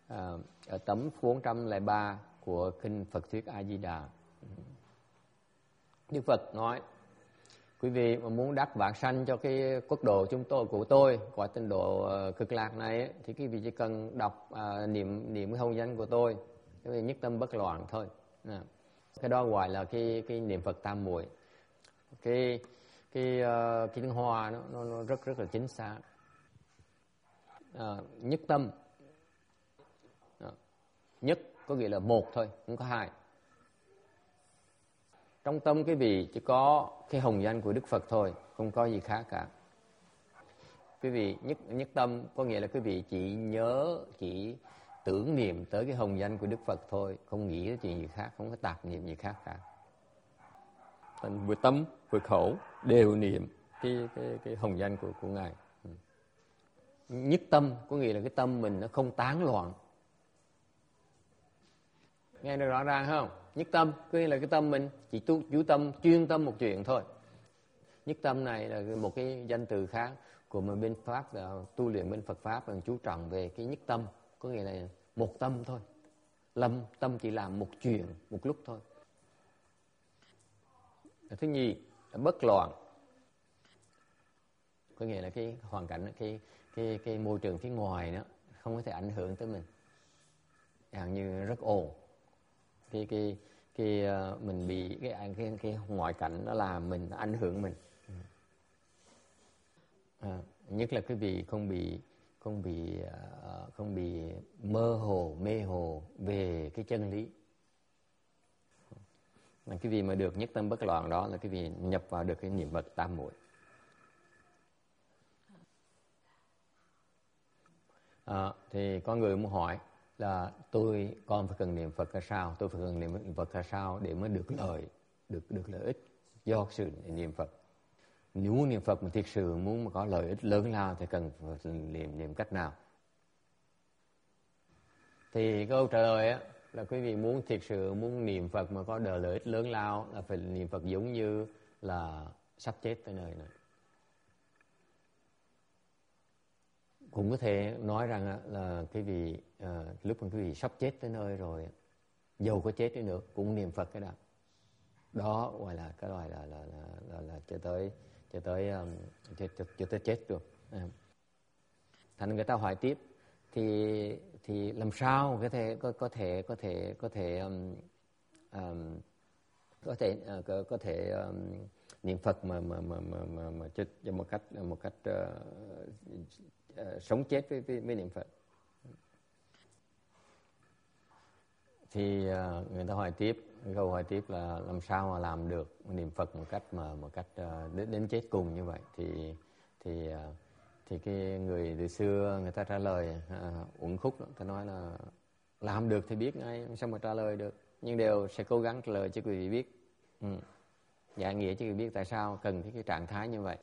ở tấm 403 của kinh Phật thuyết A Di Đà. Đức Phật nói: quý vị mà muốn đắc vãng sanh cho cái quốc độ của tôi, quả tịnh độ cực lạc này ấy, thì quý vị chỉ cần đọc niệm cái hồng danh của tôi, cái vị nhất tâm bất loạn thôi. Cái đó gọi là cái niệm Phật tam muội. Cái tiếng Hoa nó rất là chính xác. Nhất tâm, nhất có nghĩa là một thôi, không có hai. Trong tâm quý vị chỉ có cái hồng danh của Đức Phật thôi, không có gì khác cả. Quý vị nhất tâm có nghĩa là quý vị chỉ nhớ, chỉ tưởng niệm tới cái hồng danh của Đức Phật thôi, không nghĩ tới chuyện gì khác, không có tạp niệm gì khác cả. Vừa tâm vừa khẩu đều niệm cái hồng danh của Ngài. Nhất tâm có nghĩa là cái tâm mình nó không tán loạn. Nghe được rõ ràng không? Nhất tâm có nghĩa là cái tâm mình chỉ chú tâm, chuyên tâm một chuyện thôi. Nhất tâm này là một cái danh từ khác của mình bên Pháp, là tu luyện bên Phật Pháp, là chú trọng về cái nhất tâm, có nghĩa là một tâm thôi. Tâm chỉ làm một chuyện một lúc thôi. Thứ nhì là bất loạn, có nghĩa là cái hoàn cảnh, cái môi trường phía ngoài đó không có thể ảnh hưởng tới mình. Chẳng như rất ồn, mình bị cái ngoại cảnh nó làm mình, nó ảnh hưởng mình. Nhất là quý vị không bị mơ hồ, mê hồ về cái chân lý. Cái vị mà được nhất tâm bất loạn đó là cái vị nhập vào được cái niệm Phật tam muội. Thì có người muốn hỏi là con phải cần niệm Phật ra sao, tôi phải cần niệm Phật ra sao để mới được lợi ích do sự niệm Phật. Nếu muốn niệm Phật mà thực sự muốn mà có lợi ích lớn lao thì cần phải niệm cách nào? Thì câu trả lời á, là quý vị muốn thực sự muốn niệm Phật mà có lợi ích lớn lao là phải niệm Phật giống như là sắp chết tới nơi này. Cũng có thể nói rằng là quý vị lúc mà quý vị sắp chết tới nơi rồi, dầu có chết đi nữa cũng niệm Phật cái đó. Đó gọi là cái loại là cho tới chết được. Thành người ta hỏi tiếp thì làm sao có thể niệm Phật mà cho một cách sống chết với niệm Phật. Thì người ta hỏi tiếp, câu hỏi tiếp là làm sao mà làm được niệm Phật một cách đến chết cùng như vậy. Thì cái người từ xưa người ta trả lời uẩn khúc lắm, ta nói là làm được thì biết ngay, sao mà trả lời được, nhưng đều sẽ cố gắng trả lời cho quý vị biết. Giải nghĩa cho quý vị biết tại sao cần cái trạng thái như vậy.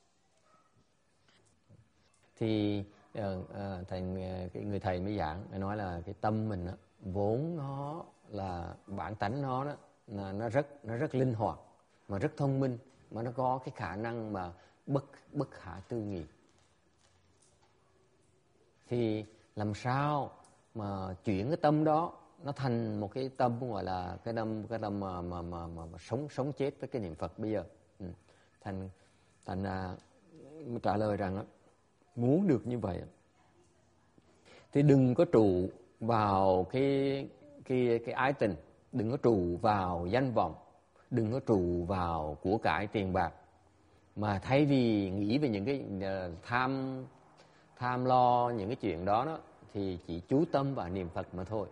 Thì cái người thầy mới giảng, mới nói là cái tâm mình vốn nó là bản tánh nó đó, là nó rất linh hoạt mà rất thông minh, mà nó có cái khả năng mà bất khả tư nghị. Thì làm sao mà chuyển cái tâm đó nó thành một cái tâm gọi là cái tâm mà sống chết với cái niệm Phật bây giờ. Thành trả lời rằng muốn được như vậy thì đừng có trụ vào cái ái tình, đừng có trụ vào danh vọng, đừng có trụ vào của cải tiền bạc, mà thay vì nghĩ về những cái tham lo những cái chuyện đó thì chỉ chú tâm vào niệm Phật mà thôi.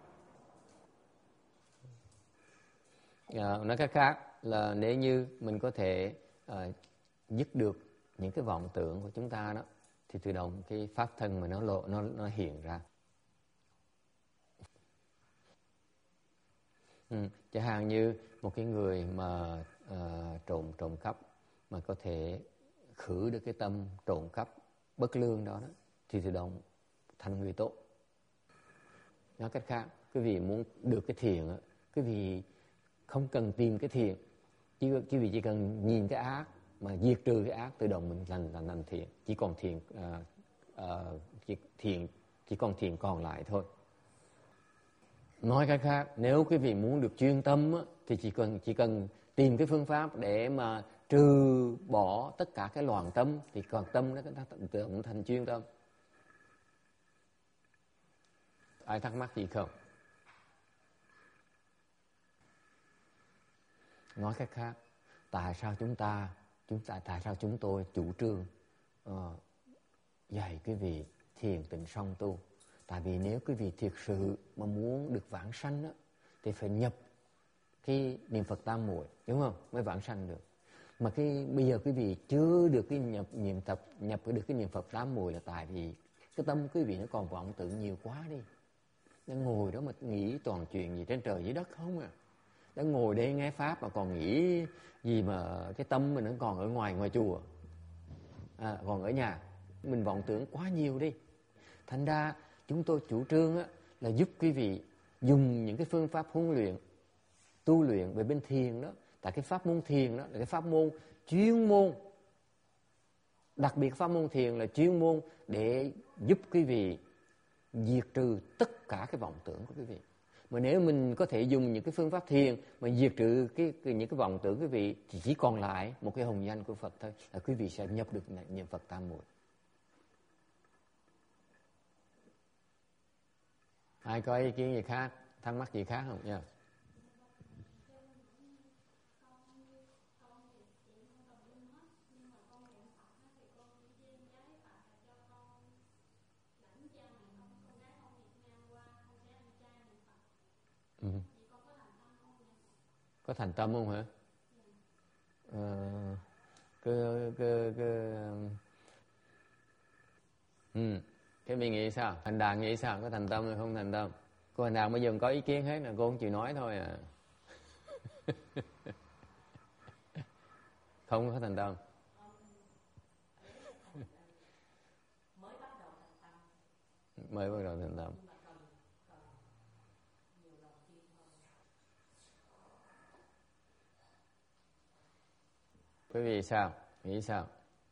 Nói cách khác là nếu như mình có thể dứt được những cái vọng tưởng của chúng ta đó, thì tự động cái pháp thân mà nó hiện ra. Chẳng hạn như một cái người mà trộm cắp mà có thể khử được cái tâm trộm cắp bất lương đó thì tự động thành người tốt. Nói cách khác, quý vị muốn được cái thiện, quý vị không cần tìm cái thiện, quý vị chỉ cần nhìn cái ác mà diệt trừ cái ác, tự động mình thành thiện. Chỉ còn thiện còn lại thôi. Nói cách khác, nếu quý vị muốn được chuyên tâm á, thì chỉ cần tìm cái phương pháp để mà trừ bỏ tất cả cái loạn tâm, thì còn tâm nó cũng thành chuyên tâm. Ai thắc mắc gì không? Nói cách khác, tại sao tại sao chúng tôi chủ trương dạy quý vị thiền tịnh song tu? Tại vì nếu quý vị thiệt sự mà muốn được vãng sanh á, thì phải nhập cái niệm Phật tam muội, đúng không? Mới vãng sanh được. Mà bây giờ quý vị chưa được cái nhập được cái niệm Phật tam muội là tại vì cái tâm quý vị nó còn vọng tưởng nhiều quá đi. Đang ngồi đó mà nghĩ toàn chuyện gì trên trời dưới đất không à. Đang ngồi đây nghe pháp mà còn nghĩ gì mà cái tâm mình nó còn ở ngoài chùa, còn ở nhà. Mình vọng tưởng quá nhiều đi. Thành ra chúng tôi chủ trương á, là giúp quý vị dùng những cái phương pháp huấn luyện, tu luyện về bên thiền đó. Tại cái pháp môn thiền đó là cái pháp môn chuyên môn. Đặc biệt pháp môn thiền là chuyên môn để giúp quý vị diệt trừ tất cả cái vọng tưởng của quý vị. Mà nếu mình có thể dùng những cái phương pháp thiền mà diệt trừ những cái vọng tưởng quý vị, thì chỉ còn lại một cái hồng danh của Phật thôi, là quý vị sẽ nhập được niệm Phật tam muội. Ai có ý kiến gì khác, thắc mắc gì khác không nha? Có thành tâm không hả? Cái mình nghĩ sao? Thành Đạt nghĩ sao? Có thành tâm hay không thành tâm? Cô Thành Đạt bây giờ có ý kiến hết là cô không chịu nói thôi à. Không có thành tâm. Mới bắt đầu thành tâm. Quý vị sao? Nghĩ sao?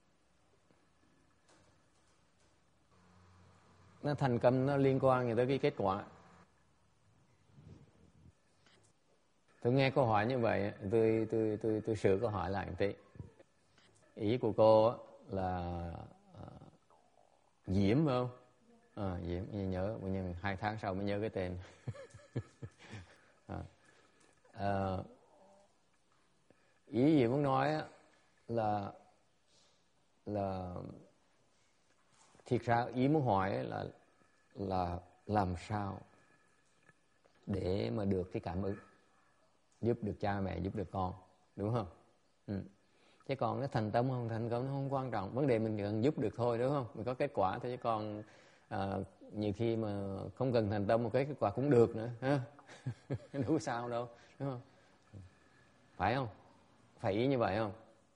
Nó thành công nó liên quan tới cái kết quả. Tôi nghe câu hỏi như vậy, tôi sửa câu hỏi lại một tí. Ý của cô là Diễm phải không? Diễm, nhớ, nhưng 2 tháng sau mới nhớ cái tên. Ý Diễm muốn nói là thiệt ra ý muốn hỏi là làm sao để mà được cái cảm ứng, giúp được cha mẹ, giúp được con, đúng không? Chứ còn cái thành tâm không thành công nó không quan trọng. Vấn đề mình cần giúp được thôi, đúng không? Mình có kết quả thôi, chứ còn nhiều khi mà không cần thành tâm một cái kết quả cũng được nữa ha. Đâu có sao đâu, đúng không? Phải không? Phải ý như vậy không?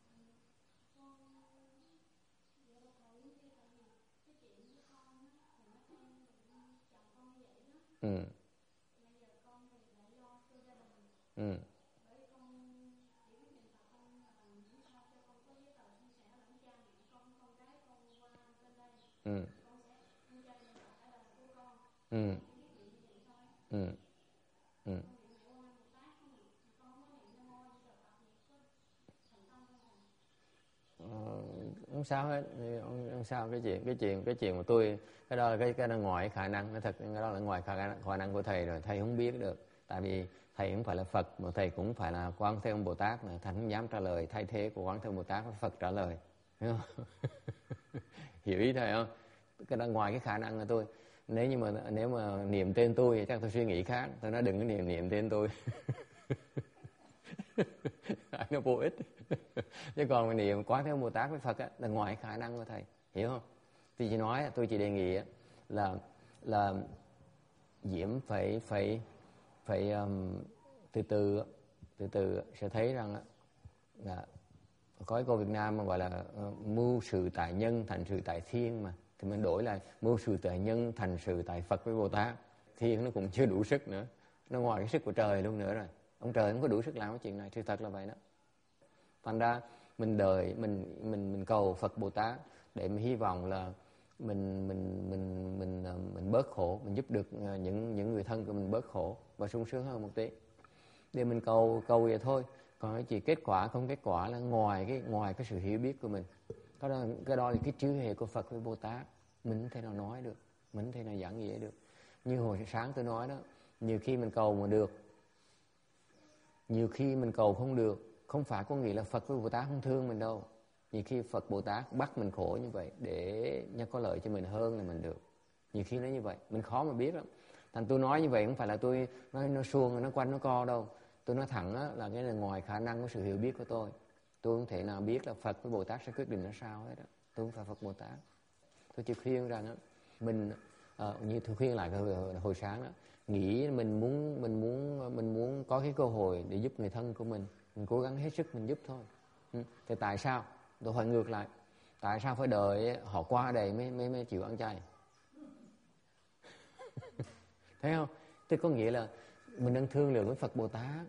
Không sao hết, không sao. Cái chuyện mà tôi, cái đó là cái đó ngoài khả năng, nó thật, cái đó là ngoài khả năng của thầy rồi, thầy không biết được. Tại vì thầy không phải là Phật, mà thầy cũng phải là Quan Thế Âm Bồ Tát, mà thầy không dám trả lời thay thế của Quan Thế Âm Bồ Tát, Phật trả lời, hiểu không? Hiểu ý thầy không? Cái đó ngoài cái khả năng của tôi. Nếu mà niệm tên tôi thì chắc tôi suy nghĩ khác. Tôi nói đừng có niệm tên tôi. Nó vô ích. Chứ còn mà niệm Quán Thế Âm Bồ Tát với Phật á, là ngoài khả năng của thầy, hiểu không? Tôi chỉ đề nghị là Diễm phải từ từ sẽ thấy rằng là có cái câu Việt Nam mà gọi là mưu sự tại nhân thành sự tại thiên mà, thì mình đổi lại mưu sự tại nhân thành sự tại Phật với Bồ Tát. Thiên nó cũng chưa đủ sức nữa, nó ngoài cái sức của trời luôn nữa rồi. Ông trời không có đủ sức làm cái chuyện này, sự thật là vậy đó. Thành ra mình đợi, mình cầu Phật Bồ Tát để mình hy vọng mình bớt khổ, mình giúp được những người thân của mình bớt khổ và sung sướng hơn một tí. Để mình cầu vậy thôi. Còn cái kết quả không kết quả là ngoài cái sự hiểu biết của mình. Cái đó là cái trí huệ của Phật với Bồ Tát. Mình không thể nào nói được, mình không thể nào giảng dễ được. Như hồi sáng tôi nói đó, nhiều khi mình cầu mà được, nhiều khi mình cầu không được. Không phải có nghĩa là Phật với Bồ Tát không thương mình đâu. Nhiều khi Phật Bồ Tát bắt mình khổ như vậy để nó có lợi cho mình hơn là mình được. Nhiều khi nó như vậy, mình khó mà biết lắm. Thành tôi nói như vậy không phải là tôi nó suông, nó quanh nó co đâu. Tôi nói thẳng á, là cái là ngoài khả năng của sự hiểu biết của tôi. Tôi không thể nào biết là Phật với Bồ Tát sẽ quyết định nó sao hết á. Tôi không phải Phật Bồ Tát. Tôi chỉ khuyên rằng á, mình như tôi khuyên lại hồi sáng đó, nghĩ mình muốn có cái cơ hội để giúp người thân của mình cố gắng hết sức mình giúp thôi. Thì tại sao? Tôi hỏi ngược lại, tại sao phải đợi họ qua đây mới chịu ăn chay? Thấy không? Thế có nghĩa là mình đang thương lượng với Phật Bồ Tát.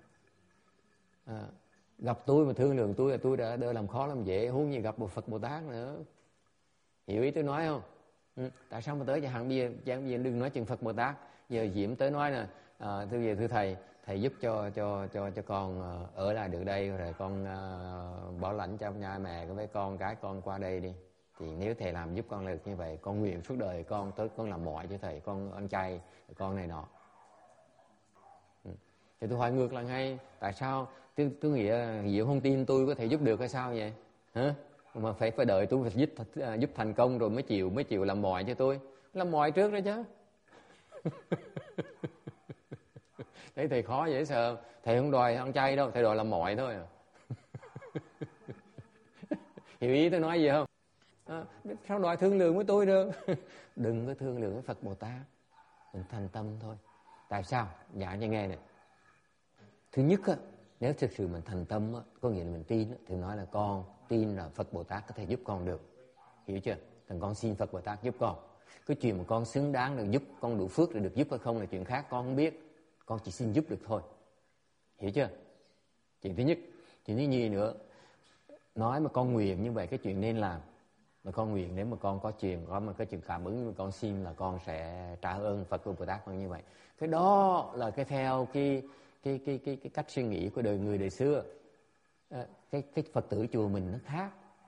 Gặp tôi mà thương lượng tôi là tôi đã làm khó làm dễ, huống gì gặp một Phật Bồ Tát nữa. Hiểu ý tôi nói không? Tại sao mà tới chẳng hạn bây giờ đừng nói chuyện Phật Bồ Tát. Giờ Diễm tới nói nè, thưa thầy giúp cho con ở lại được đây, rồi con bảo lãnh cho nhà mẹ với con cái con qua đây đi. Thì nếu thầy làm giúp con được như vậy, con nguyện suốt đời con làm mọi cho thầy, con ăn chay, con này nọ. Thì tôi hỏi ngược lại ngay, tại sao tôi nghĩ Diệu không tin tôi có thể giúp được hay sao vậy? Hả? Mà phải đợi tôi phải giúp thành công rồi mới chịu làm mọi cho tôi. Làm mọi trước đó chứ. Thấy thầy khó dễ sợ. Thầy không đòi ăn chay đâu, thầy đòi làm mọi thôi à. Hiểu ý tôi nói gì không? Sao đòi thương lượng với tôi được? Đừng có thương lượng với Phật Bồ Tát. Mình thành tâm thôi. Tại sao? Dạ cho nghe này. Thứ nhất á, nếu thực sự mình thành tâm á, có nghĩa là mình tin á, thì nói là con tin là Phật Bồ Tát có thể giúp con được. Hiểu chưa? Còn con xin Phật Bồ Tát giúp con. Cái chuyện mà con xứng đáng được giúp, con đủ phước để được giúp hay không là chuyện khác, con không biết. Con chỉ xin giúp được thôi. Hiểu chưa? Chuyện thứ nhất. Chuyện thứ nhì nữa, nói mà con nguyện như vậy cái chuyện nên làm. Mà con nguyện nếu mà con có cái chuyện cảm ứng mà con xin là con sẽ trả ơn Phật Bồ Tát bằng như vậy. Cái đó là cái theo cái cách suy nghĩ của người đời xưa. Cái Phật tử chùa mình nó khác.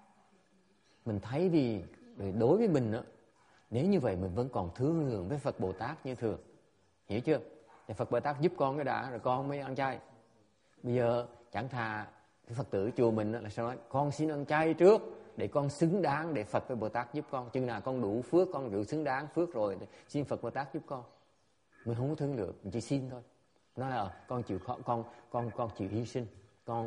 Mình thấy vì đối với mình á, nếu như vậy mình vẫn còn thương lượng với Phật Bồ Tát như thường. Hiểu chưa? Thì Phật Bồ Tát giúp con cái đã rồi con mới ăn chay. Bây giờ chẳng thà cái Phật tử chùa mình là sao nói, con xin ăn chay trước để con xứng đáng để Phật với Bồ Tát giúp con. Chừng nào con đủ phước, con đủ xứng đáng phước rồi thì xin Phật Bồ Tát giúp con. Mình không có thương lượng, mình chỉ xin thôi. Nói là con chịu khó, con chịu hy sinh, con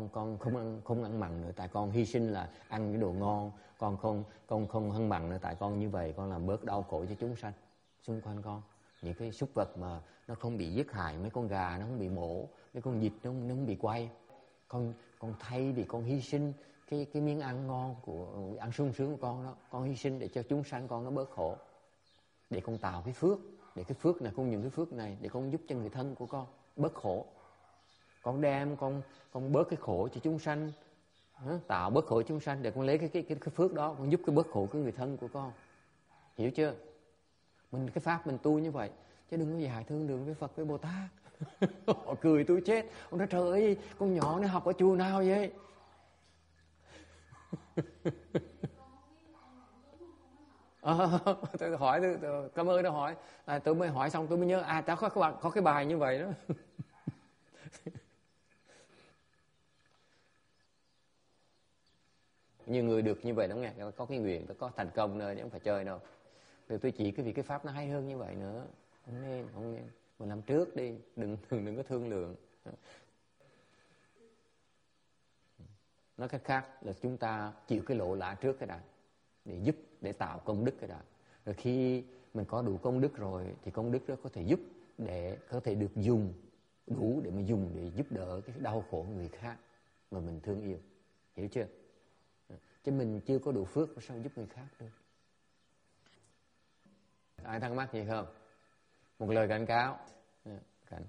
không ăn mặn nữa, tại con hy sinh là ăn cái đồ ngon, con không ăn mặn nữa, tại con như vậy con làm bớt đau khổ cho chúng sanh xung quanh con. Những cái súc vật mà nó không bị giết hại, mấy con gà nó không bị mổ, mấy con vịt nó không bị quay, con thay vì con hy sinh cái miếng ăn ngon của ăn sung sướng của con đó, con hy sinh để cho chúng sanh con nó bớt khổ, để con tạo cái phước, để cái phước này, không những cái phước này để con giúp cho người thân của con bớt khổ. Con đem con bớt cái khổ cho chúng sanh, tạo bớt khổ cho chúng sanh để con lấy cái phước đó con giúp cái bớt khổ của người thân của con. Hiểu chưa? Mình cái pháp mình tu như vậy, chứ đừng có dạy thương lượng với Phật với Bồ Tát. Họ cười tôi chết. Ông nói trời ơi, con nhỏ này học ở chùa nào vậy? Tôi hỏi, tôi cảm ơn đã hỏi. Tôi mới hỏi xong tôi mới nhớ, ta có cái bài như vậy đó. Nhiều người được như vậy đó nghe, có cái nguyện, có thành công nơi, chứ không phải chơi đâu. Rồi tôi chỉ cái pháp nó hay hơn như vậy nữa. Không nên. Mình làm trước đi, đừng có thương lượng. Nói cách khác là chúng ta chịu cái lỗ lã trước cái đã, để giúp, để tạo công đức cái đã. Rồi khi mình có đủ công đức rồi thì công đức đó có thể giúp, để có thể được dùng đủ để mà dùng để giúp đỡ cái đau khổ của người khác mà mình thương yêu. Hiểu chưa? Chứ mình chưa có đủ phước sao giúp người khác được. Ai thắc mắc gì không? Một lời cảnh cáo. Cảnh.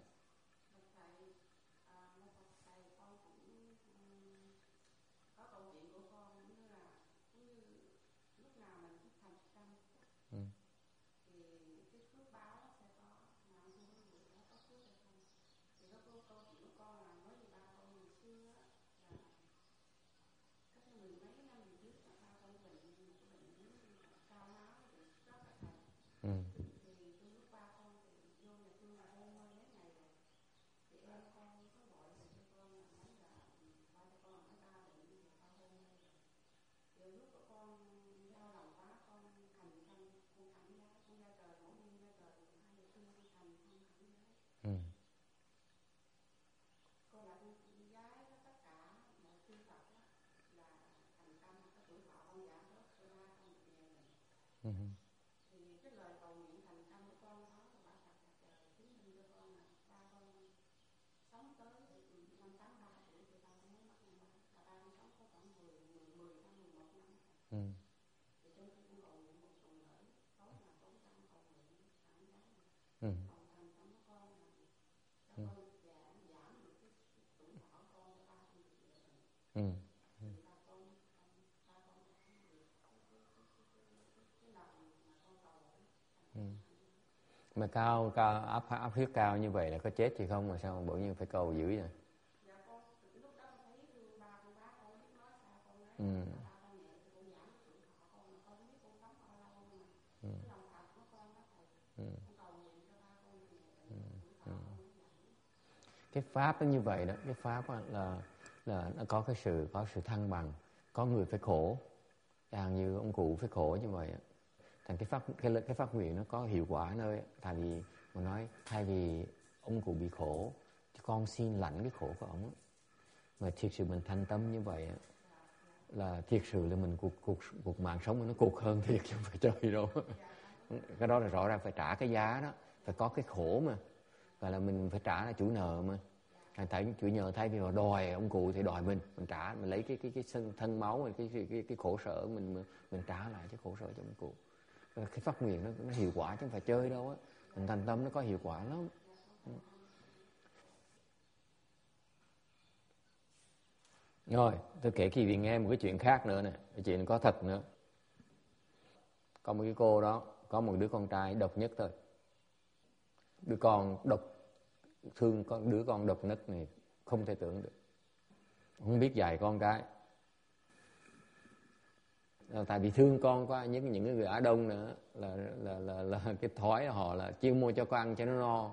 Thì cái lời cầu nguyện thành tâm của con đó là bà Phật là trời chứng minh cho con là ba con sống tới năm 83 tuổi thì ba con mới mất ngày ba. Là ba con sống có khoảng 10 năm 11 năm. Thì trong khi con cầu nguyện một tuần lễ, tối nào cũng tâm cầu nguyện thẳng giáo cầu thành tâm của con là cho con giảm được cái tuổi thọ con cho ba con được về mình. Thì ba con cái lòng mà con cầu Mà cao áp huyết cao như vậy là có chết thì không, mà sao bỗng nhiên phải cầu dữ vậy? Dạ con lúc đó con thấy thương ba con bác con biết nói sao con nói ba con nhẹ thì con giảm cái tuổi thọ con mà con biết con sống bao lâu mà cái lòng thật của con đó thầy con cầu nguyện cho ba con nhẹ tuổi thọ con giảm. Cái pháp nó như vậy đó, cái pháp là nó có sự thăng bằng, có người phải khổ, chẳng như ông cụ phải khổ như vậy. Thành cái phát nguyện nó có hiệu quả nơi, tại vì mà nói thay vì ông cụ bị khổ thì con xin lãnh cái khổ của ông. Mà thiệt sự mình thanh tâm như vậy là thiệt sự là mình cuộc mạng sống nó cuộc hơn thiệt chứ không phải chơi đâu. Cái đó là rõ ràng phải trả cái giá đó, phải có cái khổ mà, và là mình phải trả là chủ nợ mà. Thấy chủ nợ thay vì mà đòi ông cụ thì đòi mình trả, mình lấy cái thân máu, cái khổ sở mình trả lại cái khổ sở cho ông cụ. Cái phát nguyện nó hiệu quả chứ không phải chơi đâu á. Mình thành tâm nó có hiệu quả lắm. Rồi tôi kể quý vị nghe một cái chuyện khác nữa nè. Cái chuyện có thật nữa. Có một cái cô đó có một đứa con trai độc nhất thôi. Đứa con độc, thương con đứa con độc nhất này không thể tưởng được, không biết dạy con cái. Tại vì thương con quá, những cái người Á Đông nữa là cái thói họ là chiêu mua cho con ăn cho nó no.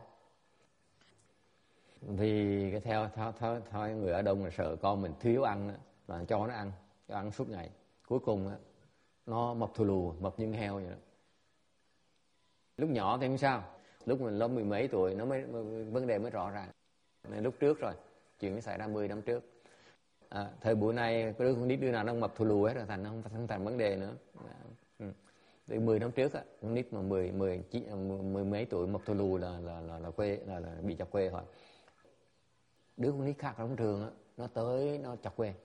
Vì cái theo người Á Đông là sợ con mình thiếu ăn đó, là cho nó ăn suốt ngày. Cuối cùng đó, nó mập thù lù, mập như heo vậy đó. Lúc nhỏ thì không sao, lúc mình lớn 10 mấy tuổi nó mới vấn đề mới rõ ràng. Nên lúc trước rồi, chuyện nó xảy ra 10 năm trước. Thời buổi này có đứa nào nó mập thù lù hết rồi, thành nó không thành vấn đề nữa. Từ 10 năm trước á, con nít mà 10 mấy tuổi mập thù lù là quê, là bị chọc quê thôi. Đứa con nít khác trong trường á, nó tới nó chọc quê.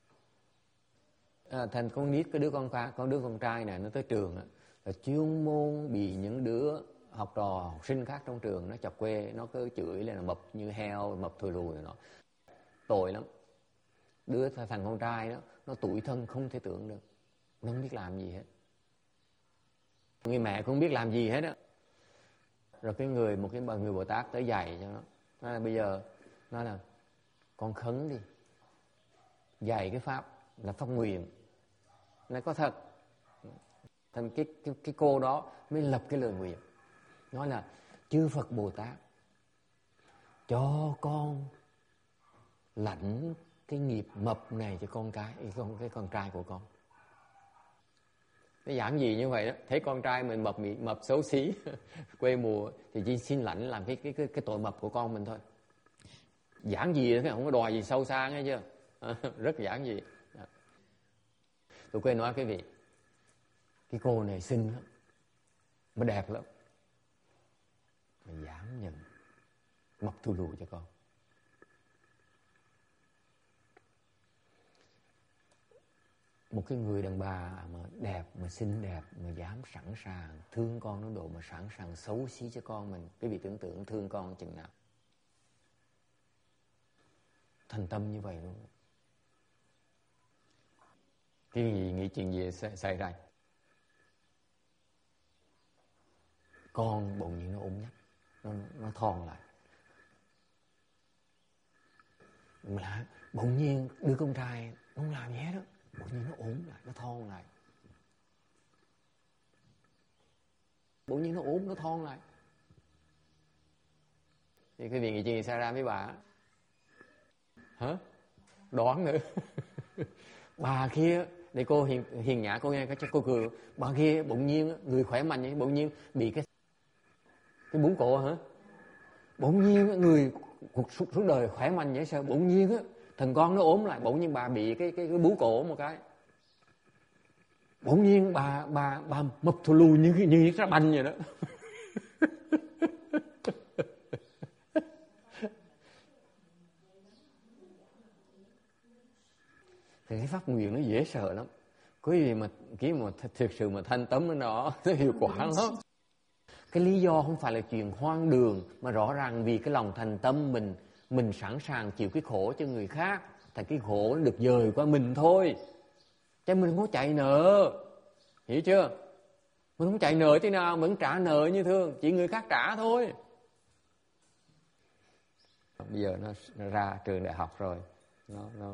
Thành con nít, cái đứa con trai này nó tới trường á, là chuyên môn bị những đứa học sinh khác trong trường nó chọc quê, nó cứ chửi là mập như heo, mập thù lù này nọ. Tội lắm. Thằng con trai đó, nó tủi thân không thể tưởng được, nó không biết làm gì hết. Người mẹ cũng không biết làm gì hết á. Rồi một cái người Bồ Tát tới dạy cho nó. Nói là bây giờ nói là con khấn đi, dạy cái pháp là phát nguyện, là có thật. Thành cái cô đó mới lập cái lời nguyện, nói là chư Phật Bồ Tát cho con lãnh cái nghiệp mập này cho cái con trai của con. Nó giản dị như vậy đó. Thấy con trai mình mập xấu xí quê mùa thì chỉ xin lãnh làm cái tội mập của con mình thôi. Giản dị đó, không có đòi gì sâu xa nghe chưa. Rất giản dị. Tôi quên nói quý vị, cái cô này xinh lắm, mà đẹp lắm, mà dám nhận mập thù lù cho con. Một cái người đàn bà mà đẹp, mà xinh đẹp, mà dám sẵn sàng thương con đến độ mà sẵn sàng xấu xí cho con mình. Quý vị tưởng tượng thương con chừng nào. Thành tâm như vậy luôn. Cái gì nghĩ chuyện gì xảy ra? Con bỗng nhiên nó ốm nhách, nó thon lại. Mà bỗng nhiên đứa con trai không làm gì hết đó, bỗng nhiên nó ốm lại, nó thon lại. Bỗng nhiên nó ốm, nó thon lại. Thì cái việc gì chuyện xảy ra với bà? Hả? Đoán nữa. Bà kia, để cô hiền nhã cô nghe cho cô cười. Bà kia bỗng nhiên người khỏe mạnh vậy, bỗng nhiên bị cái bún cổ hả? Bỗng nhiên người suốt đời khỏe mạnh vậy sao? Bỗng nhiên á, thằng con nó ốm lại, bỗng nhiên bà bị cái bú cổ một cái. bỗng nhiên bà mập thù lù như ra banh vậy đó. Thì cái pháp nguyện nó dễ sợ lắm. Quý vị mà thực sự mà thanh tấm nó hiệu quả lắm. Cái lý do không phải là chuyện hoang đường, mà rõ ràng vì cái lòng thành tâm mình sẵn sàng chịu cái khổ cho người khác, thì cái khổ nó được dời qua mình thôi. Chứ mình không có chạy nợ, hiểu chưa? Mình không chạy nợ thế nào, mình trả nợ như thường, chỉ người khác trả thôi. Bây giờ nó ra trường đại học rồi, nó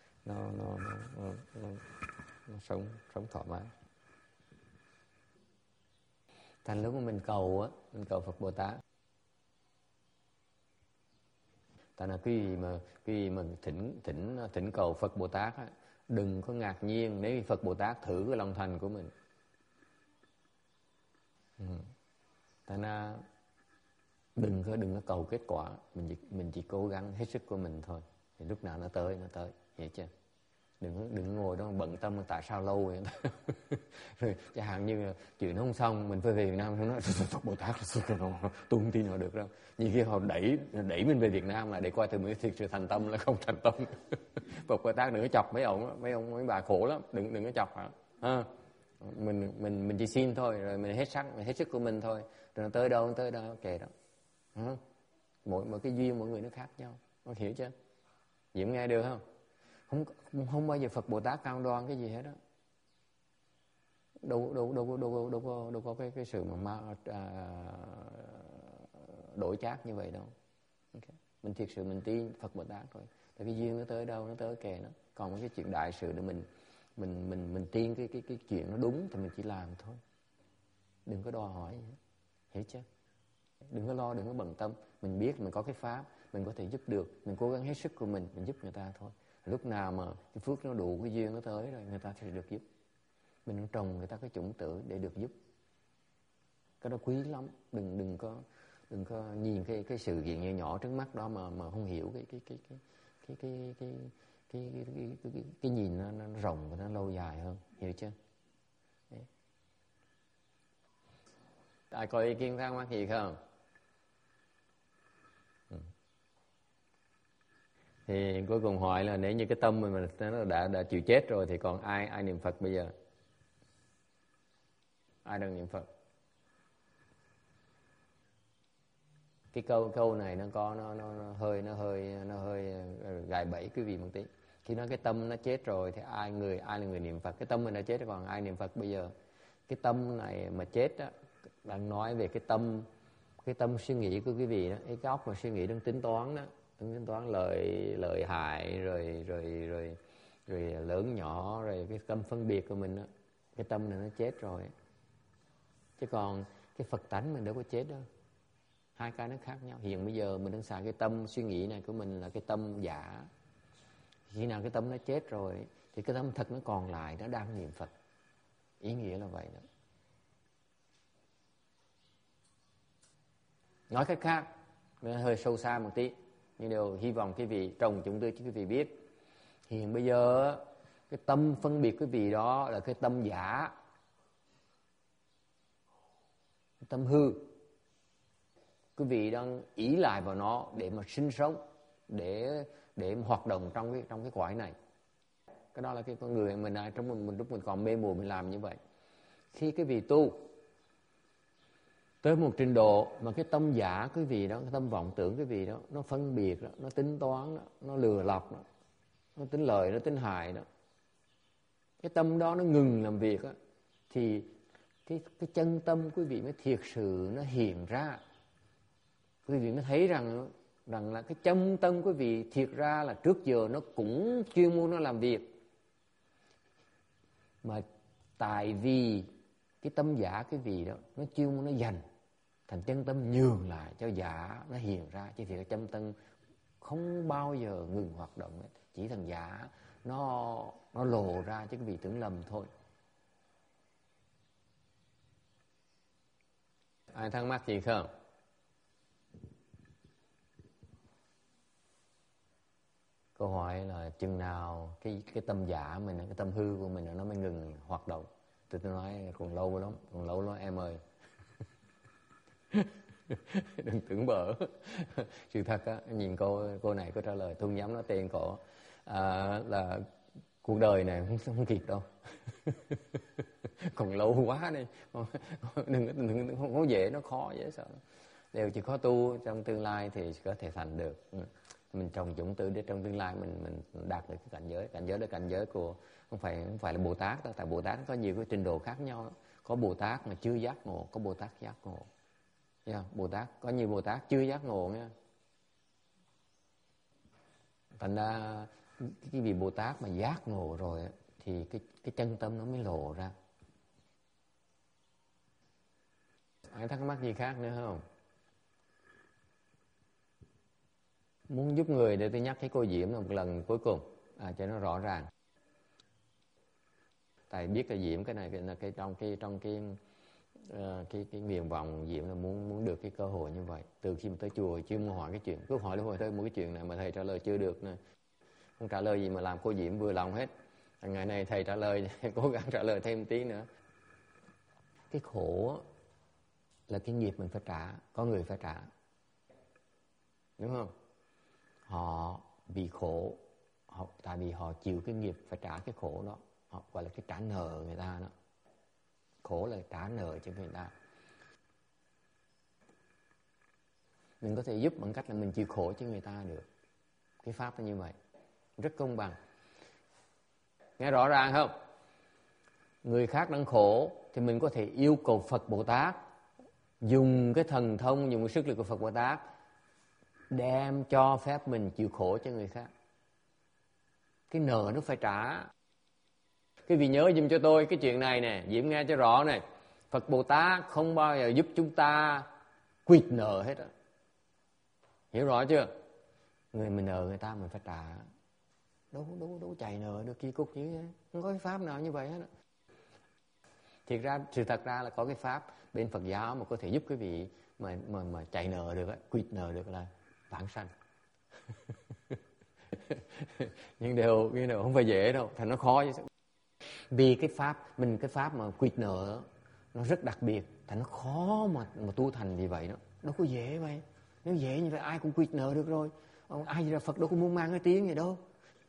sống thoải mái. Thành lúc mà mình cầu Phật Bồ Tát. Tại là quý vị mà thỉnh cầu Phật Bồ Tát á, đừng có ngạc nhiên nếu Phật Bồ Tát thử cái lòng thành của mình. Tại là đừng có cầu kết quả, mình chỉ cố gắng hết sức của mình thôi, thì lúc nào nó tới, hiểu chưa? Đừng ngồi đó bận tâm tại sao lâu vậy. Rồi chẳng hạn như chuyện nó không xong, mình phải về Việt Nam, nó nói Phật Bồ Tát tôi không tin họ được đâu. Nhiều khi họ đẩy mình về Việt Nam là để coi thử mình thực sự thành tâm là không thành tâm. Phật Bồ Tát đừng có chọc mấy ông mấy bà khổ lắm, đừng có chọc hả? Mình chỉ xin thôi, rồi mình hết sức của mình thôi, rồi nó tới đâu kệ đó. Mỗi cái duyên mỗi người nó khác nhau, có hiểu chưa? Diễm nghe được không? Không bao giờ Phật Bồ Tát cam đoan cái gì hết đó. Đâu có cái sự mà đổi chác như vậy đâu. Okay. Mình thiệt sự mình tin Phật Bồ Tát thôi. Tại cái duyên nó tới đâu nó tới kệ nó. Còn cái chuyện đại sự để mình tin cái chuyện nó đúng thì mình chỉ làm thôi. Đừng có đòi hỏi gì hết. Hiểu chưa? Đừng có lo, đừng có bận tâm. Mình biết mình có cái pháp, mình có thể giúp được, mình cố gắng hết sức của mình giúp người ta thôi. Lúc nào mà cái phước nó đủ, cái duyên nó tới rồi, người ta sẽ được giúp. Mình trồng người ta cái chủng tử để được giúp. Cái đó quý lắm. Đừng có nhìn cái sự kiện nhỏ nhỏ trước mắt đó mà không hiểu cái nhìn nó rộng và nó lâu dài hơn, hiểu chưa? Đấy. Ai có ý kiến thắc mắc gì không? Thì cuối cùng hỏi là nếu như cái tâm mình nó đã chịu chết rồi thì còn ai niệm Phật bây giờ? Ai đang niệm Phật? Cái câu này nó hơi gài bẫy quý vị một tí. Khi nói cái tâm nó chết rồi thì ai là người niệm Phật? Cái tâm mình đã chết rồi còn ai niệm Phật bây giờ? Cái tâm này mà chết á, đang nói về cái tâm suy nghĩ của quý vị đó, cái óc mà suy nghĩ đang tính toán đó, tính toán lợi hại rồi lớn nhỏ, rồi cái tâm phân biệt của mình đó, cái tâm này nó chết rồi. Chứ còn cái Phật tánh mình đâu có chết đâu. Hai cái nó khác nhau. Hiện bây giờ mình đang xài cái tâm suy nghĩ này của mình là cái tâm giả. Khi nào cái tâm nó chết rồi thì cái tâm thật nó còn lại, nó đang niệm Phật. Ý nghĩa là vậy đó. Nói cách khác, nó hơi sâu xa một tí, nhưng điều hy vọng quý vị trong chúng tôi chứ quý vị biết. Hiện bây giờ cái tâm phân biệt quý vị đó là cái tâm giả, cái tâm hư. Quý vị đang ỷ lại vào nó để mà sinh sống, để mà hoạt động trong cái cõi này. Cái đó là cái con người mình lúc mình còn mê mù mình làm như vậy. Khi quý vị tu tới một trình độ mà cái tâm giả quý vị đó, cái tâm vọng tưởng quý vị đó, nó phân biệt đó, nó tính toán đó, nó lừa lọc đó, nó tính lời, nó tính hại đó, cái tâm đó nó ngừng làm việc đó, thì cái chân tâm quý vị mới thiệt sự nó hiện ra. Quý vị mới thấy rằng là cái chân tâm quý vị thiệt ra là trước giờ nó cũng chuyên môn nó làm việc, mà tại vì cái tâm giả quý vị đó nó chuyên môn nó dành, thành chân tâm nhường lại cho giả nó hiện ra. Chứ thì cái chân tâm không bao giờ ngừng hoạt động ấy. Chỉ thằng giả nó lộ ra chứ quý vị tưởng lầm thôi. Ai thắc mắc gì không? Câu hỏi là chừng nào cái tâm giả mình, cái tâm hư của mình nó mới ngừng hoạt động. Tôi nói còn lâu lắm, còn lâu lắm em ơi. Đừng tưởng bở. Sự thật á, nhìn cô này có trả lời, tôi không dám nói tên cổ, là cuộc đời này không kịp đâu. Còn lâu quá đi. Đừng không có dễ, nó khó dễ sợ. Đều chỉ có tu trong tương lai thì có thể thành được. Mình trồng chủng tử để trong tương lai mình đạt được cái cảnh giới. Cảnh giới là cảnh giới của không phải là Bồ Tát đâu, tại Bồ Tát có nhiều cái trình độ khác nhau. Có Bồ Tát mà chưa giác ngộ, có Bồ Tát giác ngộ. Bồ Tát có nhiều Bồ Tát chưa giác ngộ nha. Thành ra cái vị Bồ Tát mà giác ngộ rồi thì cái chân tâm nó mới lộ ra. Ai thắc mắc gì khác nữa không? Muốn giúp người để tôi nhắc cái cô Diễm một lần cuối cùng cho nó rõ ràng. Tại biết là Diễm cái này là trong cái nguyện vọng Diễm là muốn được cái cơ hội như vậy. Từ khi mà tới chùa chưa muốn hỏi cái chuyện, cứ hỏi thôi một cái chuyện này mà thầy trả lời chưa được nè, không trả lời gì mà làm cô Diễm vừa lòng hết. Ngày này thầy trả lời, cố gắng trả lời thêm tí nữa. Cái khổ là cái nghiệp mình phải trả, có người phải trả, đúng không? Họ bị khổ, tại vì họ chịu cái nghiệp phải trả cái khổ đó, họ gọi là cái trả nợ người ta đó. Khổ là trả nợ cho người ta. Mình có thể giúp bằng cách là mình chịu khổ cho người ta được. Cái pháp là như vậy, rất công bằng. Nghe rõ ràng không? Người khác đang khổ thì mình có thể yêu cầu Phật Bồ Tát dùng cái thần thông, dùng cái sức lực của Phật Bồ Tát đem cho phép mình chịu khổ cho người khác. Cái nợ nó phải trả. Cái vị nhớ giùm cho tôi cái chuyện này nè, Diễm nghe cho rõ này. Phật Bồ Tát không bao giờ giúp chúng ta quỵt nợ hết á. Hiểu rõ chưa? Người mình nợ người ta mình phải trả. Đâu chạy nợ được kỳ cục như thế. Không có cái pháp nào như vậy hết á. Sự thật ra là có cái pháp bên Phật giáo mà có thể giúp cái vị mà chạy nợ được, quỵt nợ được là vãng sanh. Nhưng đều không phải dễ đâu, thành nó khó chứ. Vì cái pháp mà quỵt nợ nó rất đặc biệt, thành nó khó mà tu thành vì vậy đó. Đâu có dễ vậy. Nếu dễ như vậy ai cũng quỵt nợ được rồi. Ai ra Phật đâu có muốn mang cái tiếng vậy đâu.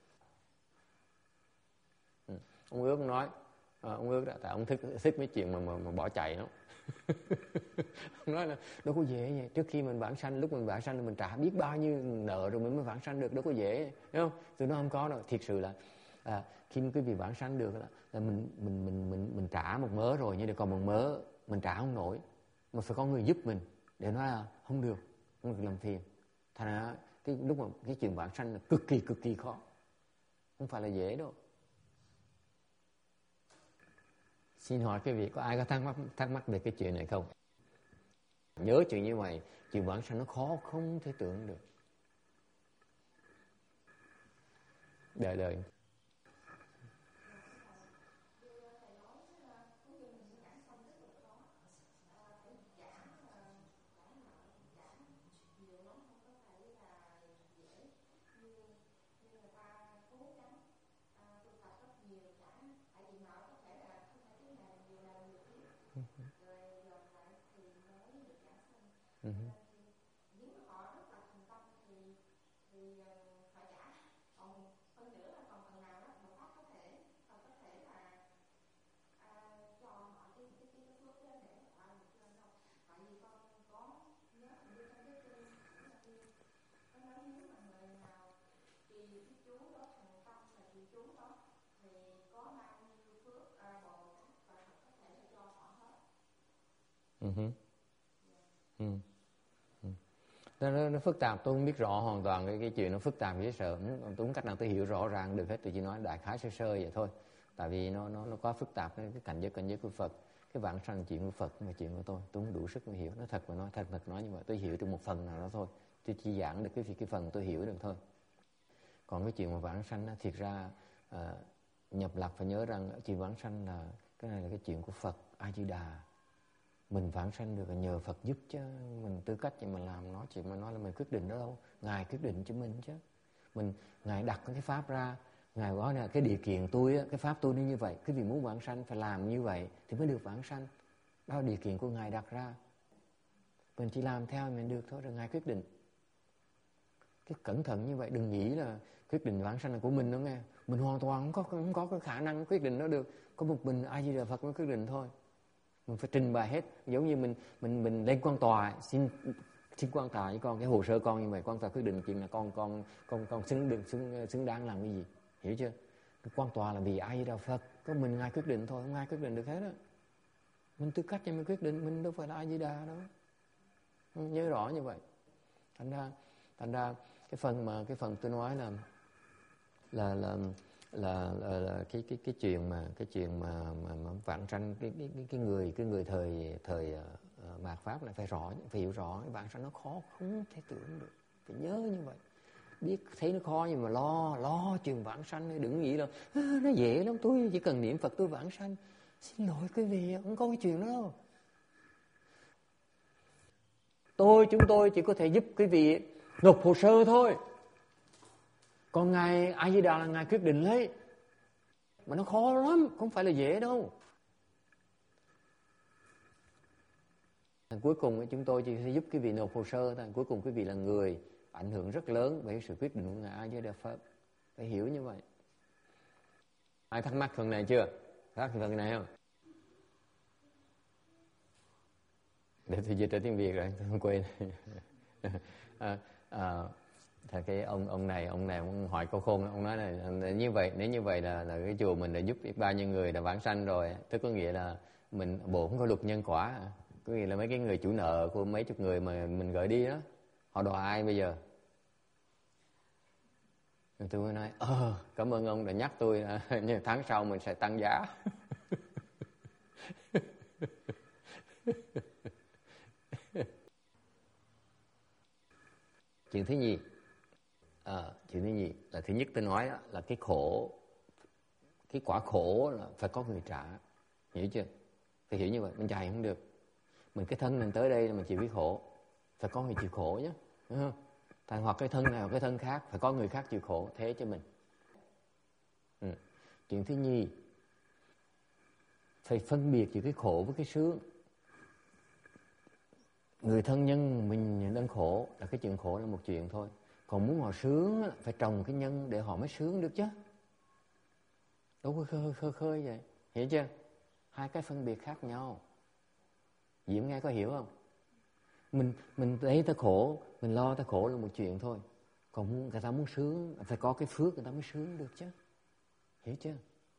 Ông Ước nói, ông Ước đó, tại ông thích mấy chuyện mà bỏ chạy đó. Ông nói là đâu có dễ vậy. Trước khi mình vãng sanh, lúc mình vãng sanh mình trả biết bao nhiêu nợ rồi mình mới vãng sanh được, đâu có dễ, đúng không? Tôi nói không có đâu. Thiệt sự là khi cái việc vãng sanh được là mình trả một mớ rồi, nhưng còn một mớ mình trả không nổi, mà phải có người giúp mình để nói là không được làm phiền. Thành ra lúc mà cái chuyện vãng sanh là cực kỳ khó, không phải là dễ đâu. Xin hỏi quý vị có ai có thắc mắc về cái chuyện này không? Nhớ chuyện như vậy, chuyện vãng sanh nó khó không thể tưởng được. Đời nếu họ rất là thành tâm thì phải trả. Còn hơn nữa là còn phần nào đó Bồ Tát có thể là cho họ cái phước đó để họ làm được lên không? Tại vì con có nhớ như trong cái kinh có nói nếu mà người nào trì cái chú đó thành tâm là trì chú đó thì có bao nhiêu phước Bồ Tát và Phật có thể là cho họ hết. Nó phức tạp, tôi không biết rõ hoàn toàn cái chuyện nó phức tạp dễ sợ. Tôi không cách nào tôi hiểu rõ ràng được hết, tôi chỉ nói đại khái sơ sơ vậy thôi. Tại vì nó quá phức tạp, cái cảnh giới của Phật, cái vãng sanh chuyện của Phật mà chuyện của tôi không đủ sức mà hiểu. Nó thật mà nói thật nói như vậy, tôi hiểu được một phần nào đó thôi, tôi chỉ giảng được cái phần tôi hiểu được thôi. Còn cái chuyện mà vãng sanh thiệt ra nhập lạc phải nhớ rằng chuyện vãng sanh là cái này là cái chuyện của Phật A Di Đà. Mình vãng sanh được là nhờ Phật giúp chứ, mình tư cách gì mà làm nói chuyện mà nói là mình quyết định đó đâu. Ngài quyết định cho mình chứ. Ngài đặt cái pháp ra, Ngài nói là cái điều kiện tôi á, cái pháp tôi nó như vậy, quý vị muốn vãng sanh phải làm như vậy thì mới được vãng sanh. Đó là điều kiện của Ngài đặt ra. Mình chỉ làm theo mình được thôi, rồi Ngài quyết định. Cái cẩn thận như vậy, đừng nghĩ là quyết định vãng sanh là của mình đó nghe. Mình hoàn toàn không có cái khả năng quyết định nó được. Có một mình A Di Đà Phật mới quyết định thôi. Mình phải trình bày hết, giống như mình lên quan tòa xin quan tòa với con cái hồ sơ con như vậy, quan tòa quyết định chuyện là con xứng đáng làm cái gì, hiểu chưa? Cái quan tòa là vì A Di Đà Phật, có mình Ngài quyết định thôi, không ai quyết định được hết á. Mình tư cách cho mình quyết định, mình đâu phải là A Di Đà đâu. Nhớ rõ như vậy. Thành ra cái phần tôi nói là cái chuyện mà vãng sanh cái người thời mạt pháp này phải hiểu rõ cái vãng sanh nó khó, không thể tưởng được, phải nhớ như vậy. Biết thấy nó khó nhưng mà lo chuyện vãng sanh, đừng nghĩ là nó dễ lắm, tôi chỉ cần niệm Phật tôi vãng sanh. Xin lỗi quý vị, không có cái chuyện đó đâu. Chúng tôi chỉ có thể giúp quý vị nộp hồ sơ thôi. Còn Ngài A Di Đà là Ngài quyết định lấy. Mà nó khó lắm, không phải là dễ đâu. Cuối cùng chúng tôi chỉ sẽ giúp quý vị nộp hồ sơ thôi. Cuối cùng quý vị là người ảnh hưởng rất lớn về sự quyết định của Ngài A Di Đà Phật. Phải hiểu như vậy. Ai thắc mắc phần này chưa? Thắc mắc phần này không? Để tôi dịch ra tiếng Việt rồi, tôi không quên. Thật cái ông này ông hỏi câu khôn, ông nói là như vậy, nếu như vậy là cái chùa mình đã giúp biết bao nhiêu người đã vãng sanh rồi, tức có nghĩa là mình bộ không có luật nhân quả, có nghĩa là mấy cái người chủ nợ của mấy chục người mà mình gửi đi đó, họ đòi ai bây giờ? Tôi mới nói cảm ơn ông đã nhắc tôi, nhưng tháng sau mình sẽ tăng giá. Chuyện thứ nhì là thứ nhất tôi nói là cái quả khổ là phải có người trả, hiểu chưa? Phải hiểu như vậy, mình chạy không được. Mình cái thân mình tới đây là mình chịu cái khổ, phải có người chịu khổ nhé, đúng không? Hoặc cái thân này hoặc cái thân khác, phải có người khác chịu khổ thế cho mình. Chuyện thứ nhì, phải phân biệt giữa cái khổ với cái sướng. Người thân nhân mình đang khổ là cái chuyện khổ là một chuyện thôi. Còn muốn họ sướng phải trồng cái nhân để họ mới sướng được chứ. Đâu có khơi vậy, hiểu chưa? Hai cái phân biệt khác nhau. Diễm nghe có hiểu không? Mình thấy ta khổ, mình lo ta khổ là một chuyện thôi. Còn người ta muốn sướng phải có cái phước người ta mới sướng được chứ, hiểu chưa?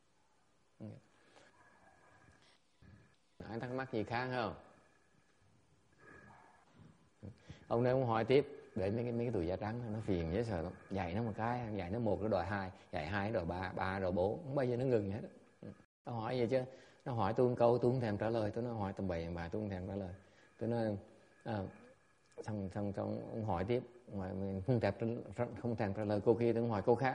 Ai thắc mắc gì khác không? Ông này ông hỏi tiếp, để mấy cái tụi da trắng nó phiền dễ sợ lắm. Dạy nó một cái, dạy nó một nó đòi hai, dạy hai nó đòi ba, ba đòi bốn, không bao giờ nó ngừng hết. Nó hỏi vậy chứ, nó hỏi tôi một câu tôi không thèm trả lời, tôi nó hỏi tầm bậy bà tôi không thèm trả lời. Tôi nói xong ông hỏi tiếp, ngoài mình không thèm trả lời câu kia, tôi hỏi câu khác.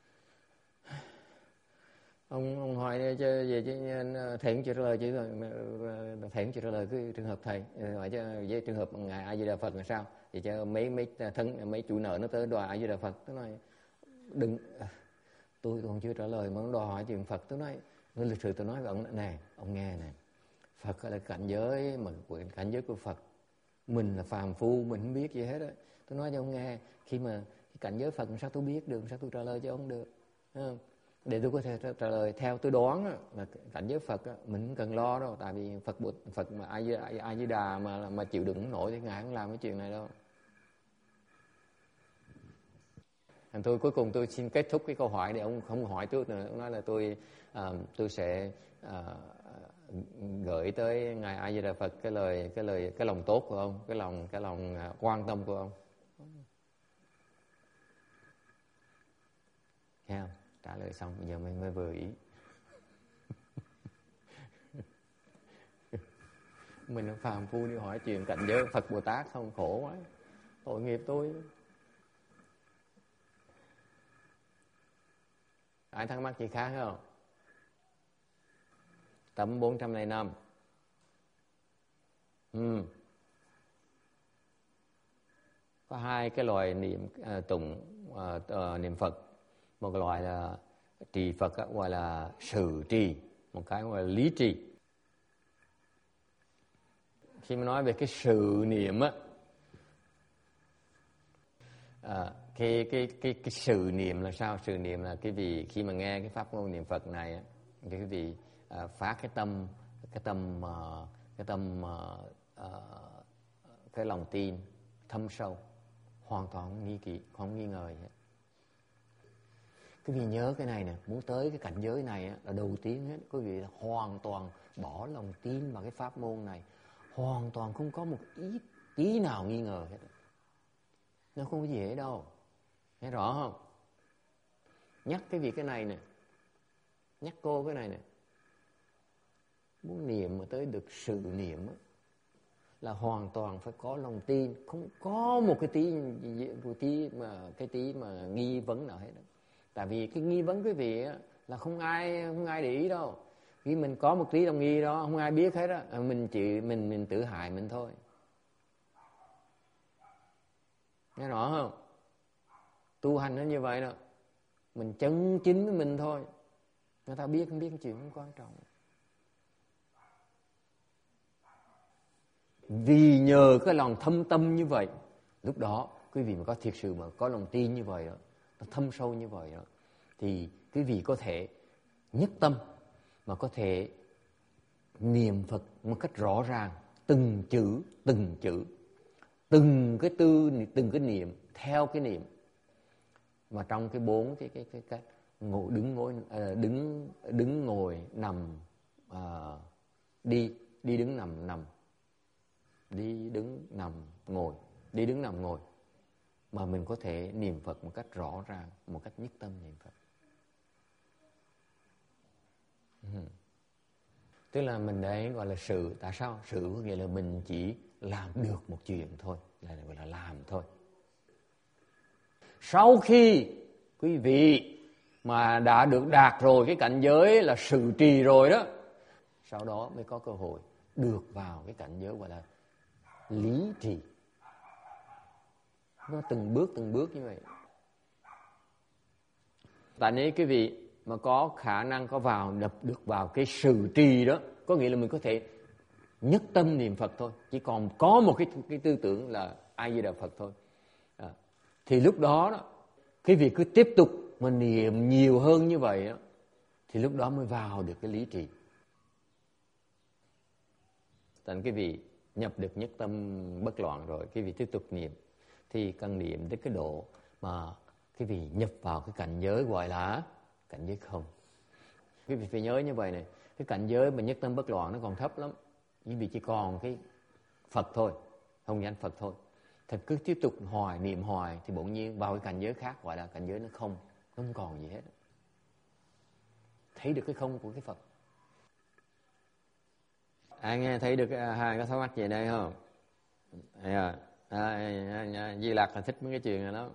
Ông hỏi về chứ thầy cũng chưa trả lời, chứ thầy cũng chưa trả lời cái trường hợp thầy hỏi chứ với trường hợp Ngài A Di Đà Phật là sao? Vậy chứ mấy chủ nợ nó tới đòi A Di Đà Phật, tôi nói đừng, tôi còn chưa trả lời mà nó đòi hỏi chuyện Phật. Tôi nói người lịch sự tôi nói với ông này, ông nghe này, Phật là cảnh giới mà cảnh giới của Phật, mình là phàm phu, mình không biết gì hết á. Tôi nói cho ông nghe, khi mà cái cảnh giới Phật sao tôi biết được, sao tôi trả lời cho ông được, không? Để tôi có thể trả lời theo tôi đoán là cảnh giới Phật mình không cần lo đâu, tại vì Phật mà A Di Đà mà chịu đựng không nổi thì Ngài không làm cái chuyện này đâu. Tôi cuối cùng tôi xin kết thúc cái câu hỏi để ông không hỏi trước nữa. Ông nói là tôi sẽ gửi tới Ngài A Di Đà Phật cái lòng tốt của ông, cái lòng quan tâm của ông. Thấy không? Trả lời xong bây giờ mình mới vừa ý. Mình là phàm phu đi hỏi chuyện cảnh giới Phật Bồ Tát không, khổ quá, tội nghiệp tôi. Ai thắc mắc gì khác không? Tập 405. Có hai cái loại niệm niệm Phật. Một loại là trì Phật á, gọi là sự trì, một cái gọi là lý trì. Khi mà nói về cái sự niệm á, cái sự niệm là sao? Sự niệm là cái vị khi mà nghe cái pháp ngôn niệm Phật này á, cái vị phát cái lòng tin thâm sâu, hoàn toàn không nghi ngờ gì hết. Quý vị nhớ cái này nè, muốn tới cái cảnh giới này á, là đầu tiên hết quý vị là hoàn toàn bỏ lòng tin vào cái pháp môn này, hoàn toàn không có một tí nào nghi ngờ hết. Nó không có gì hết đâu, nghe rõ không? Nhắc cái việc cái này nè, nhắc cô cái này nè, muốn niệm mà tới được sự niệm á, là hoàn toàn phải có lòng tin, không có một cái tí mà nghi vấn nào hết. Tại vì cái nghi vấn quý vị á, là không ai để ý đâu. Khi mình có một tí đồng nghi đó, không ai biết hết á, mình tự hại mình thôi. Nghe rõ không? Tu hành nó như vậy đó, mình chân chính với mình thôi. Người ta biết không biết chuyện không quan trọng. Vì nhờ cái lòng thâm tâm như vậy, lúc đó quý vị mà có thiệt sự mà có lòng tin như vậy đó, nó thâm sâu như vậy đó, thì quý vị có thể nhất tâm mà có thể niệm Phật một cách rõ ràng, từng chữ, từng cái niệm theo cái niệm. Mà trong cái 4 cái ngồi đứng ngồi nằm, đi đứng nằm, đi đứng nằm ngồi, mà mình có thể niệm Phật một cách rõ ràng, một cách nhất tâm niệm Phật. Tức là mình đấy gọi là sự. Tại sao? Sự có nghĩa là mình chỉ làm được một chuyện thôi, là gọi là làm thôi. Sau khi quý vị mà đã được đạt rồi cái cảnh giới là sự trì rồi đó, sau đó mới có cơ hội được vào cái cảnh giới gọi là lý trì. Nó từng bước như vậy. Tại nếu quý vị mà có khả năng được vào cái sự trì đó, có nghĩa là mình có thể nhất tâm niệm Phật thôi, chỉ còn có một cái tư tưởng là A Di Đà Phật thôi. Thì lúc đó cái việc cứ tiếp tục mà niệm nhiều hơn như vậy đó, thì lúc đó mới vào được cái lý trì. Thành cái vị nhập được nhất tâm bất loạn rồi, cái vị tiếp tục niệm thì cần niệm đến cái độ mà cái vị nhập vào cái cảnh giới gọi là cảnh giới không. Quý vị phải nhớ như vậy này, cái cảnh giới mà nhất tâm bất loạn nó còn thấp lắm. Quý vị chỉ còn cái Phật thôi, không danh Phật thôi. Thì cứ tiếp tục niệm hoài thì bỗng nhiên vào cái cảnh giới khác gọi là cảnh giới nó không còn gì hết. Thấy được cái không của cái Phật. Ai nghe thấy được hai cái thắc mắc gì đây không? Di Lặc là thích mấy cái chuyện này lắm.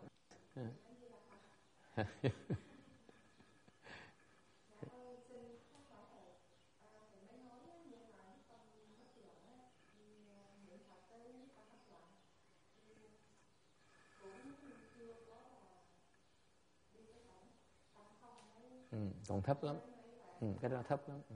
Còn thấp lắm. Cái đó thấp lắm.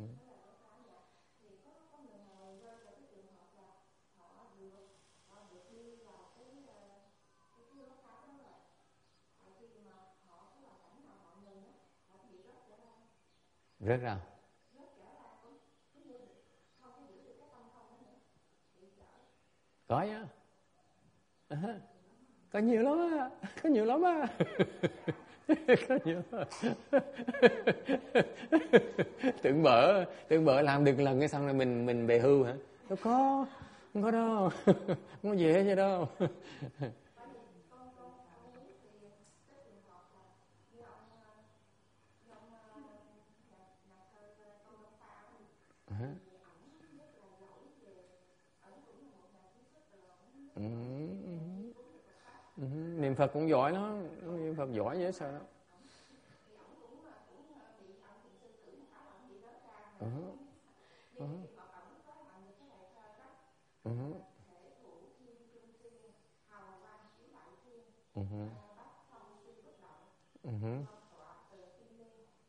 Rớt ra. Có nhá. Có nhiều lắm á. Có nhiều lắm. Tưởng bở làm được lần cái xong rồi mình về hưu hả? Không có đâu. Không có gì hết vậy đâu. Niệm Phật cũng giỏi lắm, niệm Phật giỏi dễ sợ.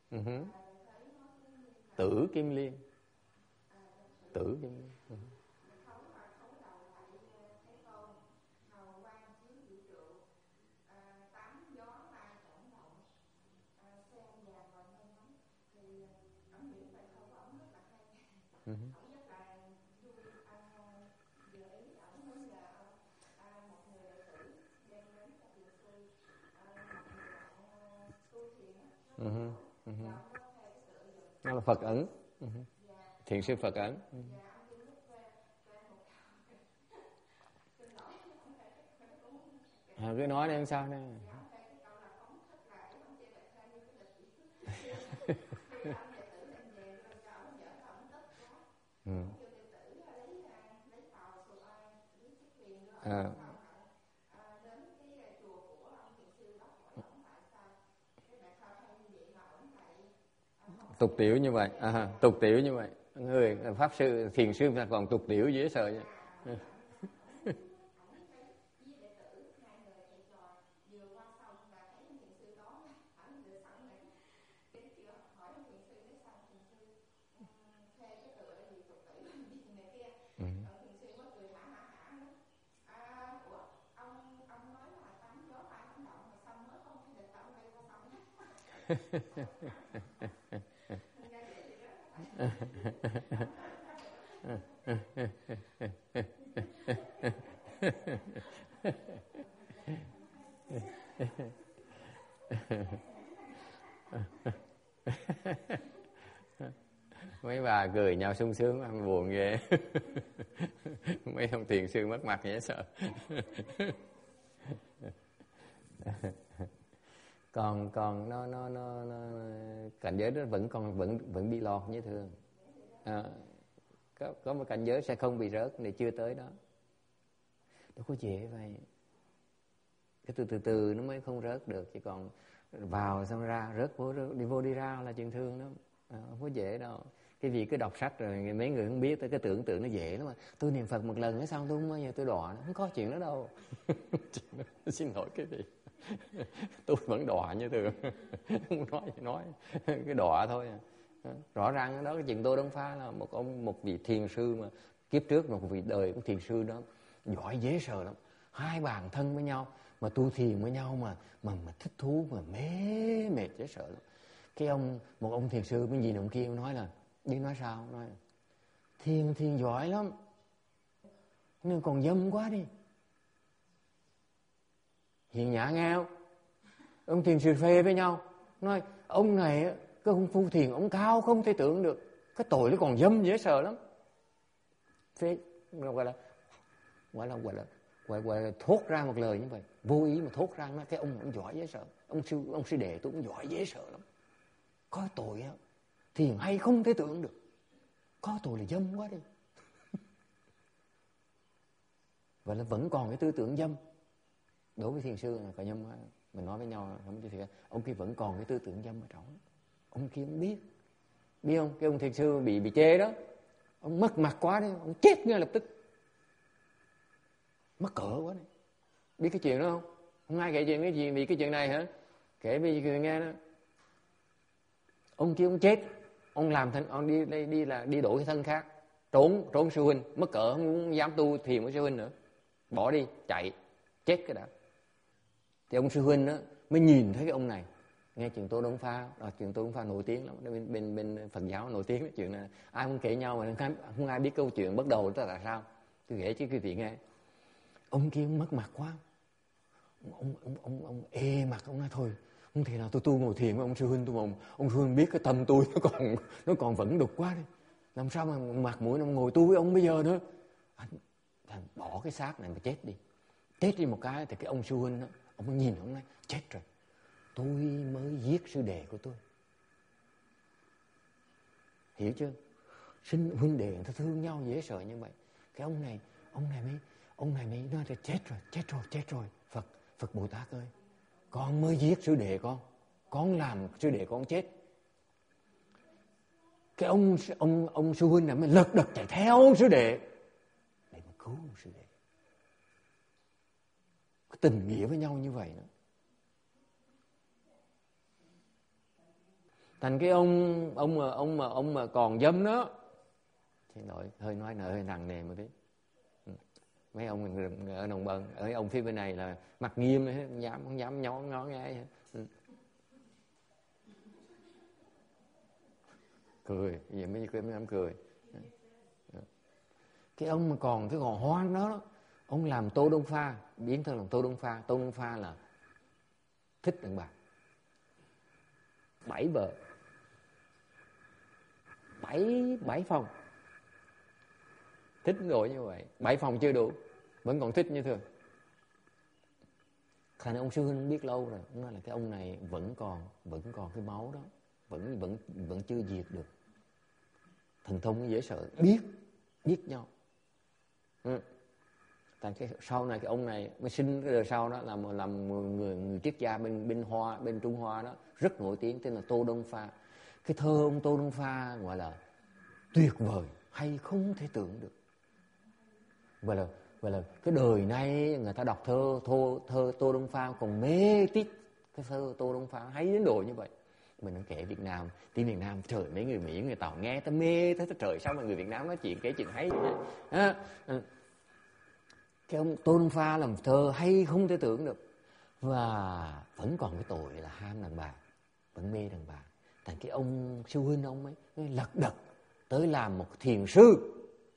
Tử Kim Liên. Tử Kim Liên. Đó là Phật ấn. Thiền sư Phật ấn. Cứ nói đi, sao đây? Tục tiểu như vậy, tục tiểu như vậy. Người pháp sư, thiền sư là còn tục tiểu dễ sợ vậy. Mấy bà cười nhau sung sướng, buồn ghê. Mấy ông thiền sư mất mặt dễ sợ. Còn nó cảnh giới đó vẫn bị lọt như thường. Có một cảnh giới sẽ không bị rớt, này chưa tới đó. Đâu có dễ vậy. Cái từ nó mới không rớt được, chứ còn vào xong ra rớt vô đi ra là chuyện thương lắm. Không có dễ đâu. Cái gì cứ đọc sách rồi mấy người không biết, tới cái tưởng tượng nó dễ lắm mà. Tôi niệm Phật một lần nữa xong tôi không bao giờ tôi đọa, không có chuyện đó đâu. Xin lỗi cái gì. Tôi vẫn đọa như thường. Không nói cái đọa thôi. Rõ ràng đó cái chuyện Tô Đông Pha là một vị thiền sư mà kiếp trước một vị đời của thiền sư đó giỏi dễ sợ lắm. Hai bàn thân với nhau mà tu thiền với nhau mà thích thú mà mệt dễ sợ lắm. Một ông thiền sư bên gì ông kia nói là đi nói sao, nói thiền giỏi lắm nhưng còn dâm quá đi. Hiền nhã nghe không? Ông thiền sư phê với nhau nói ông này cái công phu thiền ông cao không thể tưởng được, cái tội nó còn dâm dễ sợ lắm. Phê gọi là thốt ra một lời như vậy, vô ý mà thốt ra nói cái ông giỏi dễ sợ, ông sư đệ tôi cũng giỏi dễ sợ lắm, có tội á, thiền hay không thể tưởng được, có tội là dâm quá đi. Vậy là vẫn còn cái tư tưởng dâm đối với thiền sư là có dâm. Mình nói với nhau không thì ông kia vẫn còn cái tư tưởng dâm ở trong. Ông kia không biết không? Cái ông thiền sư bị chê đó, ông mất mặt quá đấy, ông chết ngay lập tức, mắc cỡ quá đấy. Biết cái chuyện đó không? Không ai kể chuyện cái gì vì cái chuyện này hả? Kể bây giờ nghe đó. Ông kia ông chết, ông làm thân, ông đi đổi cái thân khác, trốn sư huynh, mất cỡ không dám tu thiền với sư huynh nữa, bỏ đi chạy, chết cái đã. Thì ông sư huynh đó mới nhìn thấy cái ông này, nghe chuyện Tô Đông Pha, chuyện Tô Đông Pha nổi tiếng lắm, bên Phật giáo nổi tiếng cái chuyện này, ai không kể nhau mà không ai biết câu chuyện bắt đầu đó là sao. Tôi kể chứ quý vị nghe. Ông kia ông mất mặt quá, ông ê mặt, ông nói thôi không thể nào tôi tu ngồi thiền với ông sư huynh tôi mà ông sư huynh biết cái tâm tôi nó còn vẫn đục quá đi, làm sao mà mặt mũi nó ngồi tu với ông bây giờ nữa. Anh bỏ cái xác này mà chết đi một cái. Thì cái ông sư huynh đó, ông nhìn ông nói chết rồi, tôi mới giết sư đệ của tôi, hiểu chưa? Huynh đệ người ta thương nhau dễ sợ như vậy. Cái ông này mới nói là chết rồi. Phật Bồ Tát ơi, con mới giết sư đệ con làm sư đệ con chết. Cái ông sư huynh này mới lật đật chạy theo ông sư đệ để mà cứu ông sư đệ. Cái tình nghĩa với nhau như vậy nữa. Thành cái ông mà còn dâm đó, xin lỗi hơi nói hơi nặng nề một tí. Mấy ông ở Đồng Bân, ở ông phía bên này là mặt nghiêm, không dám ngó nghe. Cười, vậy mấy em cười. Cái ông mà còn cái còn hoang đó, ông làm Tô Đông Pha, biến thân làm Tô Đông Pha. Tô Đông Pha là thích đàn bà, 7 vợ, 7 phòng. Thích rồi như vậy, 7 phòng chưa đủ, vẫn còn thích như thường. Khả năng ông sư huynh biết lâu rồi, ông nói là cái ông này vẫn còn cái máu đó, vẫn chưa diệt được. Thần thông dễ sợ, biết nhau. Tại cái sau này cái ông này mới sinh cái đời sau đó làm người triết gia bên Trung Hoa đó, rất nổi tiếng, tên là Tô Đông Pha. Cái thơ ông Tô Đông Pha gọi là tuyệt vời, hay không thể tưởng được. Vậy là cái đời nay người ta đọc thơ Tô Đông Pha còn mê tít cái thơ Tô Đông Pha hay đến độ như vậy. Mình nói kể Việt Nam, tiếng Việt Nam, trời, mấy người Mỹ người Tàu nghe ta mê tới trời, sao mà người Việt Nam nói kể chuyện hay vậy đó. Cái ông Tô Đông Pha làm thơ hay không thể tưởng được. Và vẫn còn cái tội là ham đàn bà, vẫn mê đàn bà. Thành cái ông sư huynh ông ấy lật đật tới làm một thiền sư,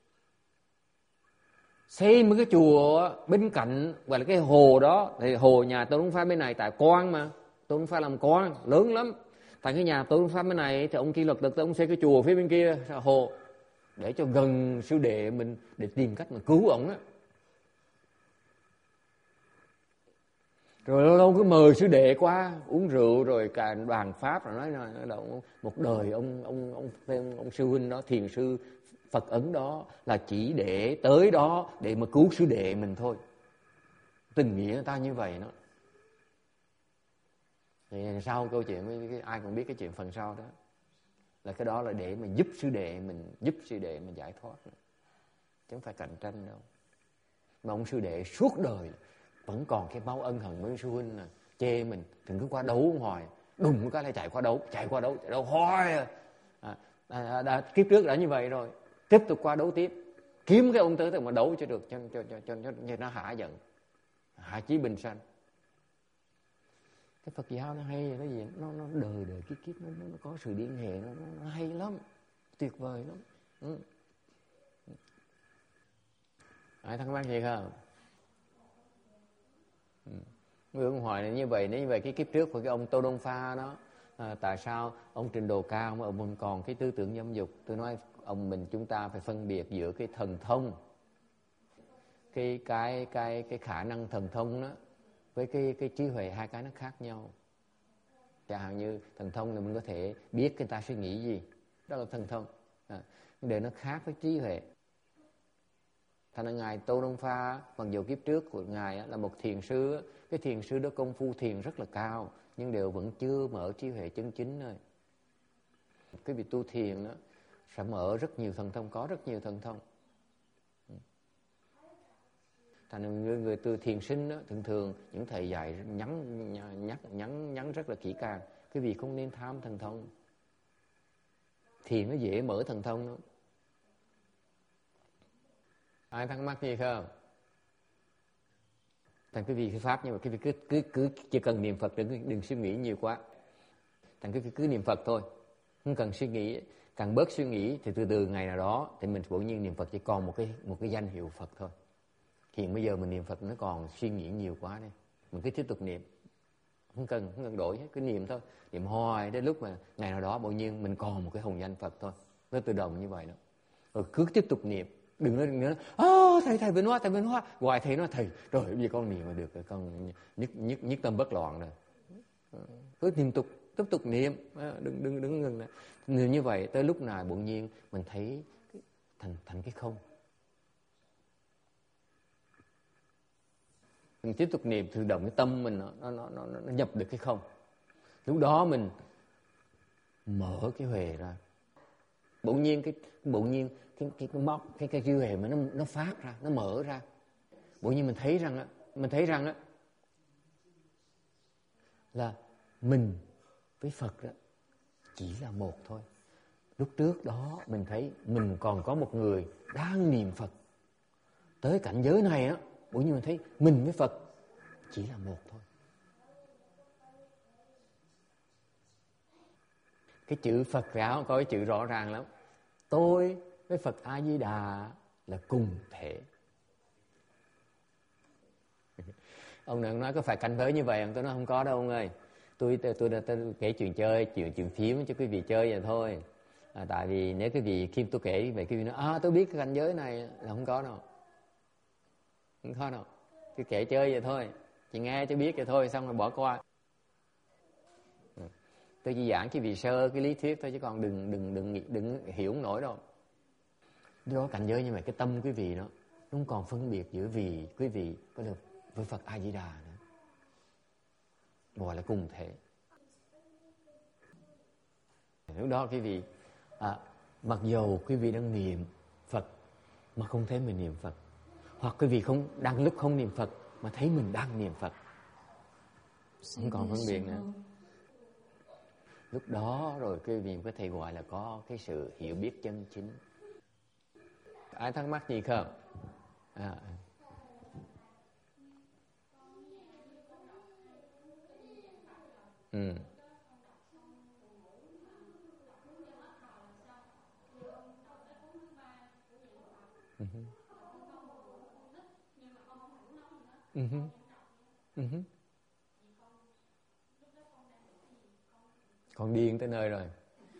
xây một cái chùa bên cạnh, gọi là cái hồ đó. Thì hồ nhà Tô Đông Pha bên này tại quan mà, Tô Đông Pha làm quan lớn lắm. Tại cái nhà Tô Đông Pha bên này thì ông kia lật đật tới ông xây cái chùa phía bên kia hồ, để cho gần sư đệ mình, để tìm cách mà cứu ông á. Rồi lâu lâu cứ mời sư đệ qua uống rượu rồi cả bàn pháp, rồi nói một đời ông sư huynh đó, thiền sư Phật Ấn đó là chỉ để tới đó để mà cứu sư đệ mình thôi. Tình nghĩa người ta như vậy đó. Thì sau câu chuyện ai cũng biết cái chuyện phần sau đó, là cái đó là để mà giúp sư đệ mình giải thoát, chứ không phải cạnh tranh đâu. Mà ông sư đệ suốt đời vẫn còn cái máu ân hận với sư huynh, là chê mình đừng cứ qua đấu hoài, đùng cái lại chạy qua đấu hoài. Kiếp trước đã như vậy rồi, tiếp tục qua đấu tiếp, kiếm cái ông tới mà đấu cho được, cho nó hạ giận, hạ chí bình sanh. Cái Phật giáo nó hay là cái gì, nó đời kiếp nó có sự liên hệ, nó hay lắm, tuyệt vời lắm. Ai thắc mắc gì không? Người ông hỏi là như vậy cái kiếp trước của cái ông Tô Đông Pha đó, tại sao ông trình độ cao mà ông còn cái tư tưởng dâm dục? Tôi nói chúng ta phải phân biệt giữa cái thần thông, cái khả năng thần thông đó, với cái trí huệ, hai cái nó khác nhau. Chẳng hạn như thần thông là mình có thể biết người ta suy nghĩ gì, đó là thần thông. Để nó khác với trí huệ. Thành ra ngài Tô Đông Pha, mặc dù kiếp trước của ngài là một thiền sư, cái thiền sư đó công phu thiền rất là cao, nhưng đều vẫn chưa mở trí huệ chân chính thôi. Cái việc tu thiền đó sẽ mở rất nhiều thần thông, có rất nhiều thần thông. Thành ra người tu thiền sinh đó, thường những thầy dạy nhắn rất là kỹ càng, cái việc không nên tham thần thông. Thiền nó dễ mở thần thông đó. Ai thắc mắc gì không? Thành cái việc pháp, nhưng mà cái việc cứ chỉ cần niệm Phật, đừng suy nghĩ nhiều quá. Thành cái việc cứ niệm Phật thôi, không cần suy nghĩ. Càng bớt suy nghĩ thì từ từ ngày nào đó thì mình bỗng nhiên niệm Phật chỉ còn một cái danh hiệu Phật thôi. Hiện bây giờ mình niệm Phật nó còn suy nghĩ nhiều quá đây, mình cứ tiếp tục niệm, không cần đổi hết, cứ niệm thôi, niệm hoài đến lúc mà ngày nào đó bỗng nhiên mình còn một cái hồng danh Phật thôi. Nó tự động như vậy đó. Rồi cứ tiếp tục niệm. Đừng nói thầy Vĩnh Hóa, hoài thầy nói thầy rồi bây giờ con niệm mà được rồi, con nhất tâm bất loạn rồi. Cứ tiếp tục niệm, đừng ngừng lại. Như vậy tới lúc nào bỗng nhiên mình thấy thành cái không. Mình tiếp tục niệm, tự động cái tâm mình nó nhập được cái không. Lúc đó mình mở cái huệ ra. Bỗng nhiên cái móc cái trí huệ mà nó phát ra, nó mở ra. Bỗng nhiên mình thấy rằng á là mình với Phật đó chỉ là một thôi. Lúc trước đó mình thấy mình còn có một người đang niệm Phật. Tới cảnh giới này á, bỗng nhiên mình thấy mình với Phật chỉ là một thôi. Cái chữ Phật giáo có cái chữ rõ ràng lắm. Tôi với Phật A Di Đà là cùng thể. Ông này nói có phải cảnh giới như vậy không? Tôi nói không có đâu ông ơi. Tôi kể chuyện chơi, chuyện phím cho quý vị chơi vậy thôi. Tại vì nếu quý vị khi tôi kể về quý vị nói tôi biết cái cảnh giới này là không có đâu. Không có đâu. Cứ kể chơi vậy thôi. Chị nghe cho biết vậy thôi, xong rồi bỏ qua. Tôi chỉ giảng quý vị sơ cái lý thuyết thôi, chứ còn đừng hiểu nổi đâu. Đó cảnh giới như vậy, cái tâm quý vị nó không còn phân biệt giữa vì quý vị có được với Phật A Di Đà nữa, gọi là cùng thể. Lúc đó quý vị mặc dầu quý vị đang niệm Phật mà không thấy mình niệm Phật, hoặc quý vị đang lúc không niệm Phật mà thấy mình đang niệm Phật, không còn phân biệt nữa. Lúc đó rồi quý vị có thể gọi là có cái sự hiểu biết chân chính. Ai thắc mắc gì không? Con điên tới nơi rồi.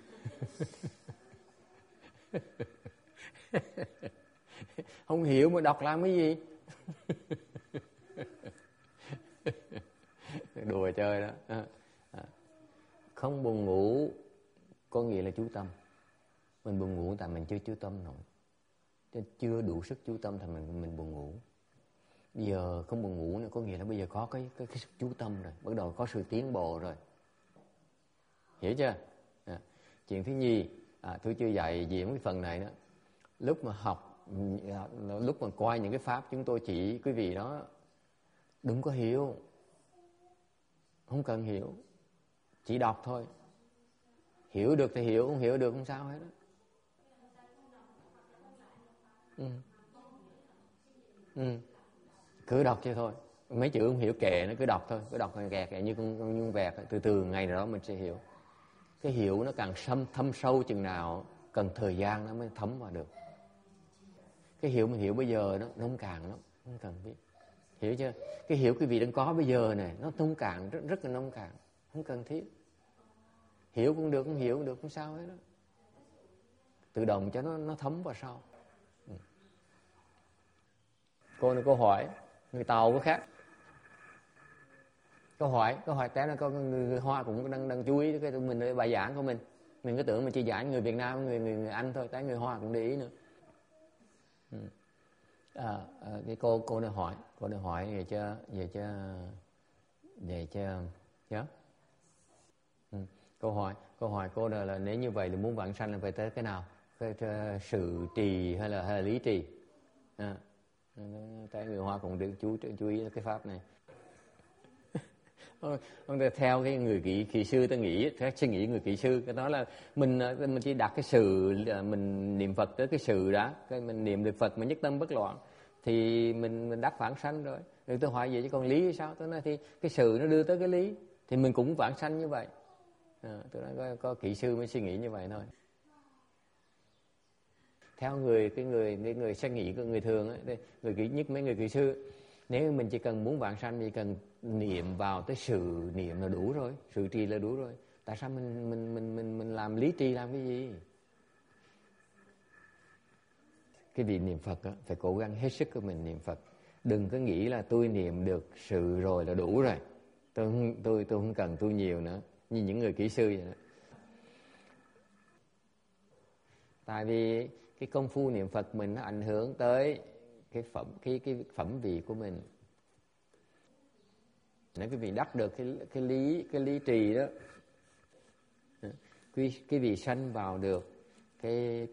Không hiểu mà đọc làm cái gì. Đùa chơi đó. Không buồn ngủ có nghĩa là chú tâm. Mình buồn ngủ tại mình chưa chú tâm nổi, chưa đủ sức chú tâm thì mình buồn ngủ. Bây giờ không buồn ngủ nữa có nghĩa là bây giờ có cái sức chú tâm rồi, bắt đầu có sự tiến bộ rồi. Hiểu chưa? Chuyện thứ nhì, tôi chưa dạy gì cái phần này đó. Lúc mà học, lúc mà coi những cái pháp chúng tôi chỉ quý vị đó, đừng có hiểu, không cần hiểu, chỉ đọc thôi. Hiểu được thì hiểu, không hiểu được không sao hết đó. Cứ đọc chứ thôi. Mấy chữ không hiểu kệ nó, cứ đọc thôi, cứ đọc kẹt như con nhung vẹt. Từ từ ngày nào đó mình sẽ hiểu. Cái hiểu nó càng thâm sâu chừng nào, cần thời gian nó mới thấm vào được. Cái hiểu mình hiểu bây giờ nó nông cạn lắm, không cần biết. Hiểu chưa? Cái hiểu quý vị đang có bây giờ này nó nông cạn, rất là nông cạn, không cần thiết. Hiểu cũng được, không hiểu cũng được, không sao hết đó. Tự động cho nó thấm vào sau. Cô này câu hỏi, người Tàu có khác. Câu hỏi té là có người Hoa cũng đang chú ý cái mình bài giảng của mình. Mình cứ tưởng mình chỉ giảng người Việt Nam, người Anh thôi, té người Hoa cũng để ý nữa. Cái cô này hỏi về cho nhớ. Câu hỏi cô là nếu như vậy là muốn vãng sanh là phải tới cái nào? Cái sự trì hay là lý trì? Tại người Hoa cũng được chú ý cái pháp này. Ông ta theo cái người kỹ sư ta nghĩ, theo suy nghĩ người kỹ sư, cái đó là mình chỉ đặt cái sự, mình niệm Phật tới cái sự đã, cái mình niệm được Phật mà nhất tâm bất loạn thì mình đắc vãng sanh rồi. Rồi tôi hỏi vậy chứ còn lý thì sao? Tôi nói thì cái sự nó đưa tới cái lý thì mình cũng vãng sanh như vậy. Tôi nói có kỹ sư mới suy nghĩ như vậy thôi. Theo cái người suy nghĩ của người thường ấy, mấy người kỹ sư, nếu mình chỉ cần muốn vãng sanh thì cần niệm vào tới sự niệm là đủ rồi, sự trì là đủ rồi. Tại sao mình làm lý trì làm cái gì? Cái việc niệm Phật đó, phải cố gắng hết sức của mình niệm Phật. Đừng có nghĩ là tôi niệm được sự rồi là đủ rồi. Tôi không cần tu nhiều nữa, như những người kỹ sư vậy đó. Tại vì cái công phu niệm Phật mình nó ảnh hưởng tới cái phẩm vị của mình. Nếu quý vị đắc được cái lý trì đó, quý vị sanh vào được cái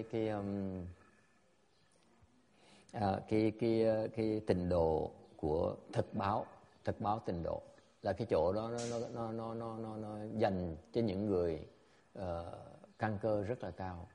tịnh độ của thực báo tịnh độ, là cái chỗ đó nó dành cho những người căn cơ rất là cao.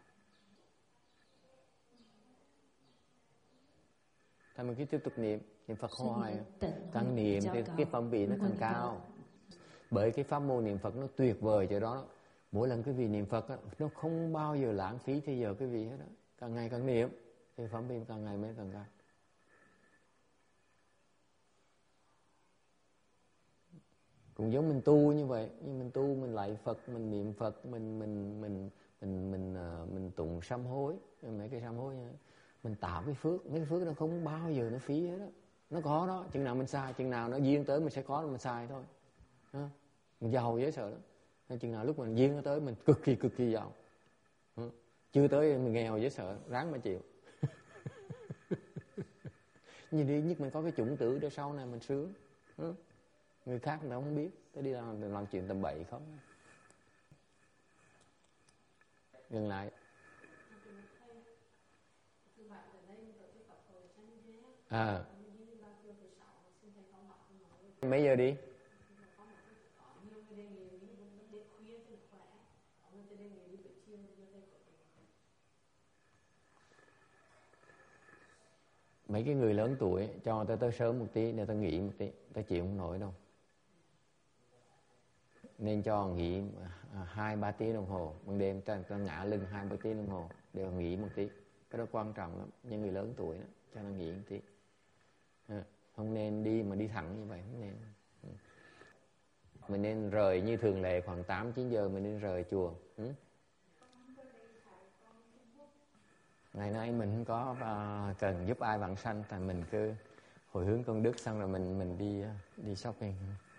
Thôi mình cứ tiếp tục niệm Phật hoài, càng niệm thì cái phẩm vị nó càng cao. Bởi cái pháp môn niệm Phật nó tuyệt vời chỗ đó. Mỗi lần quý vị niệm Phật đó, nó không bao giờ lãng phí thời giờ quý vị hết đó. Càng ngày càng niệm thì phẩm vị càng ngày mới càng cao. Cũng giống mình tu như vậy, nhưng mình tu, mình lạy Phật, mình niệm Phật, mình tụng sám hối, mấy cái sám hối mình tạo cái phước, mấy cái phước nó không bao giờ nó phí hết đó. Nó có đó, chừng nào mình sai, chừng nào nó duyên tới mình sẽ có, mình sai thôi. Mình giàu dễ sợ đó. Chừng nào lúc mình duyên nó tới mình cực kỳ giàu. Chưa tới mình nghèo dễ sợ, ráng mà chịu. Nhưng đi nhất mình có cái chủng tử để sau này mình sướng. Người khác người ta không biết, tới đi làm chuyện tầm bậy không. Dừng lại. Mấy giờ đi? Mấy cái người lớn tuổi cho người ta tới sớm một tí để ta nghỉ một tí, ta chịu không nổi đâu. Nên cho nghỉ 2-3 tiếng đồng hồ ban đêm, ta ngã lưng 2-3 tiếng đồng hồ để nghỉ một tí. Cái đó quan trọng lắm, những người lớn tuổi đó, cho nó nghỉ một tí. Không nên đi mà đi thẳng như vậy, không nên. Mình nên rời như thường lệ khoảng 8-9 giờ mình nên rời chùa. Ngày nay mình không có cần giúp ai vãng sanh, tại mình cứ hồi hướng công đức xong rồi mình đi shopping.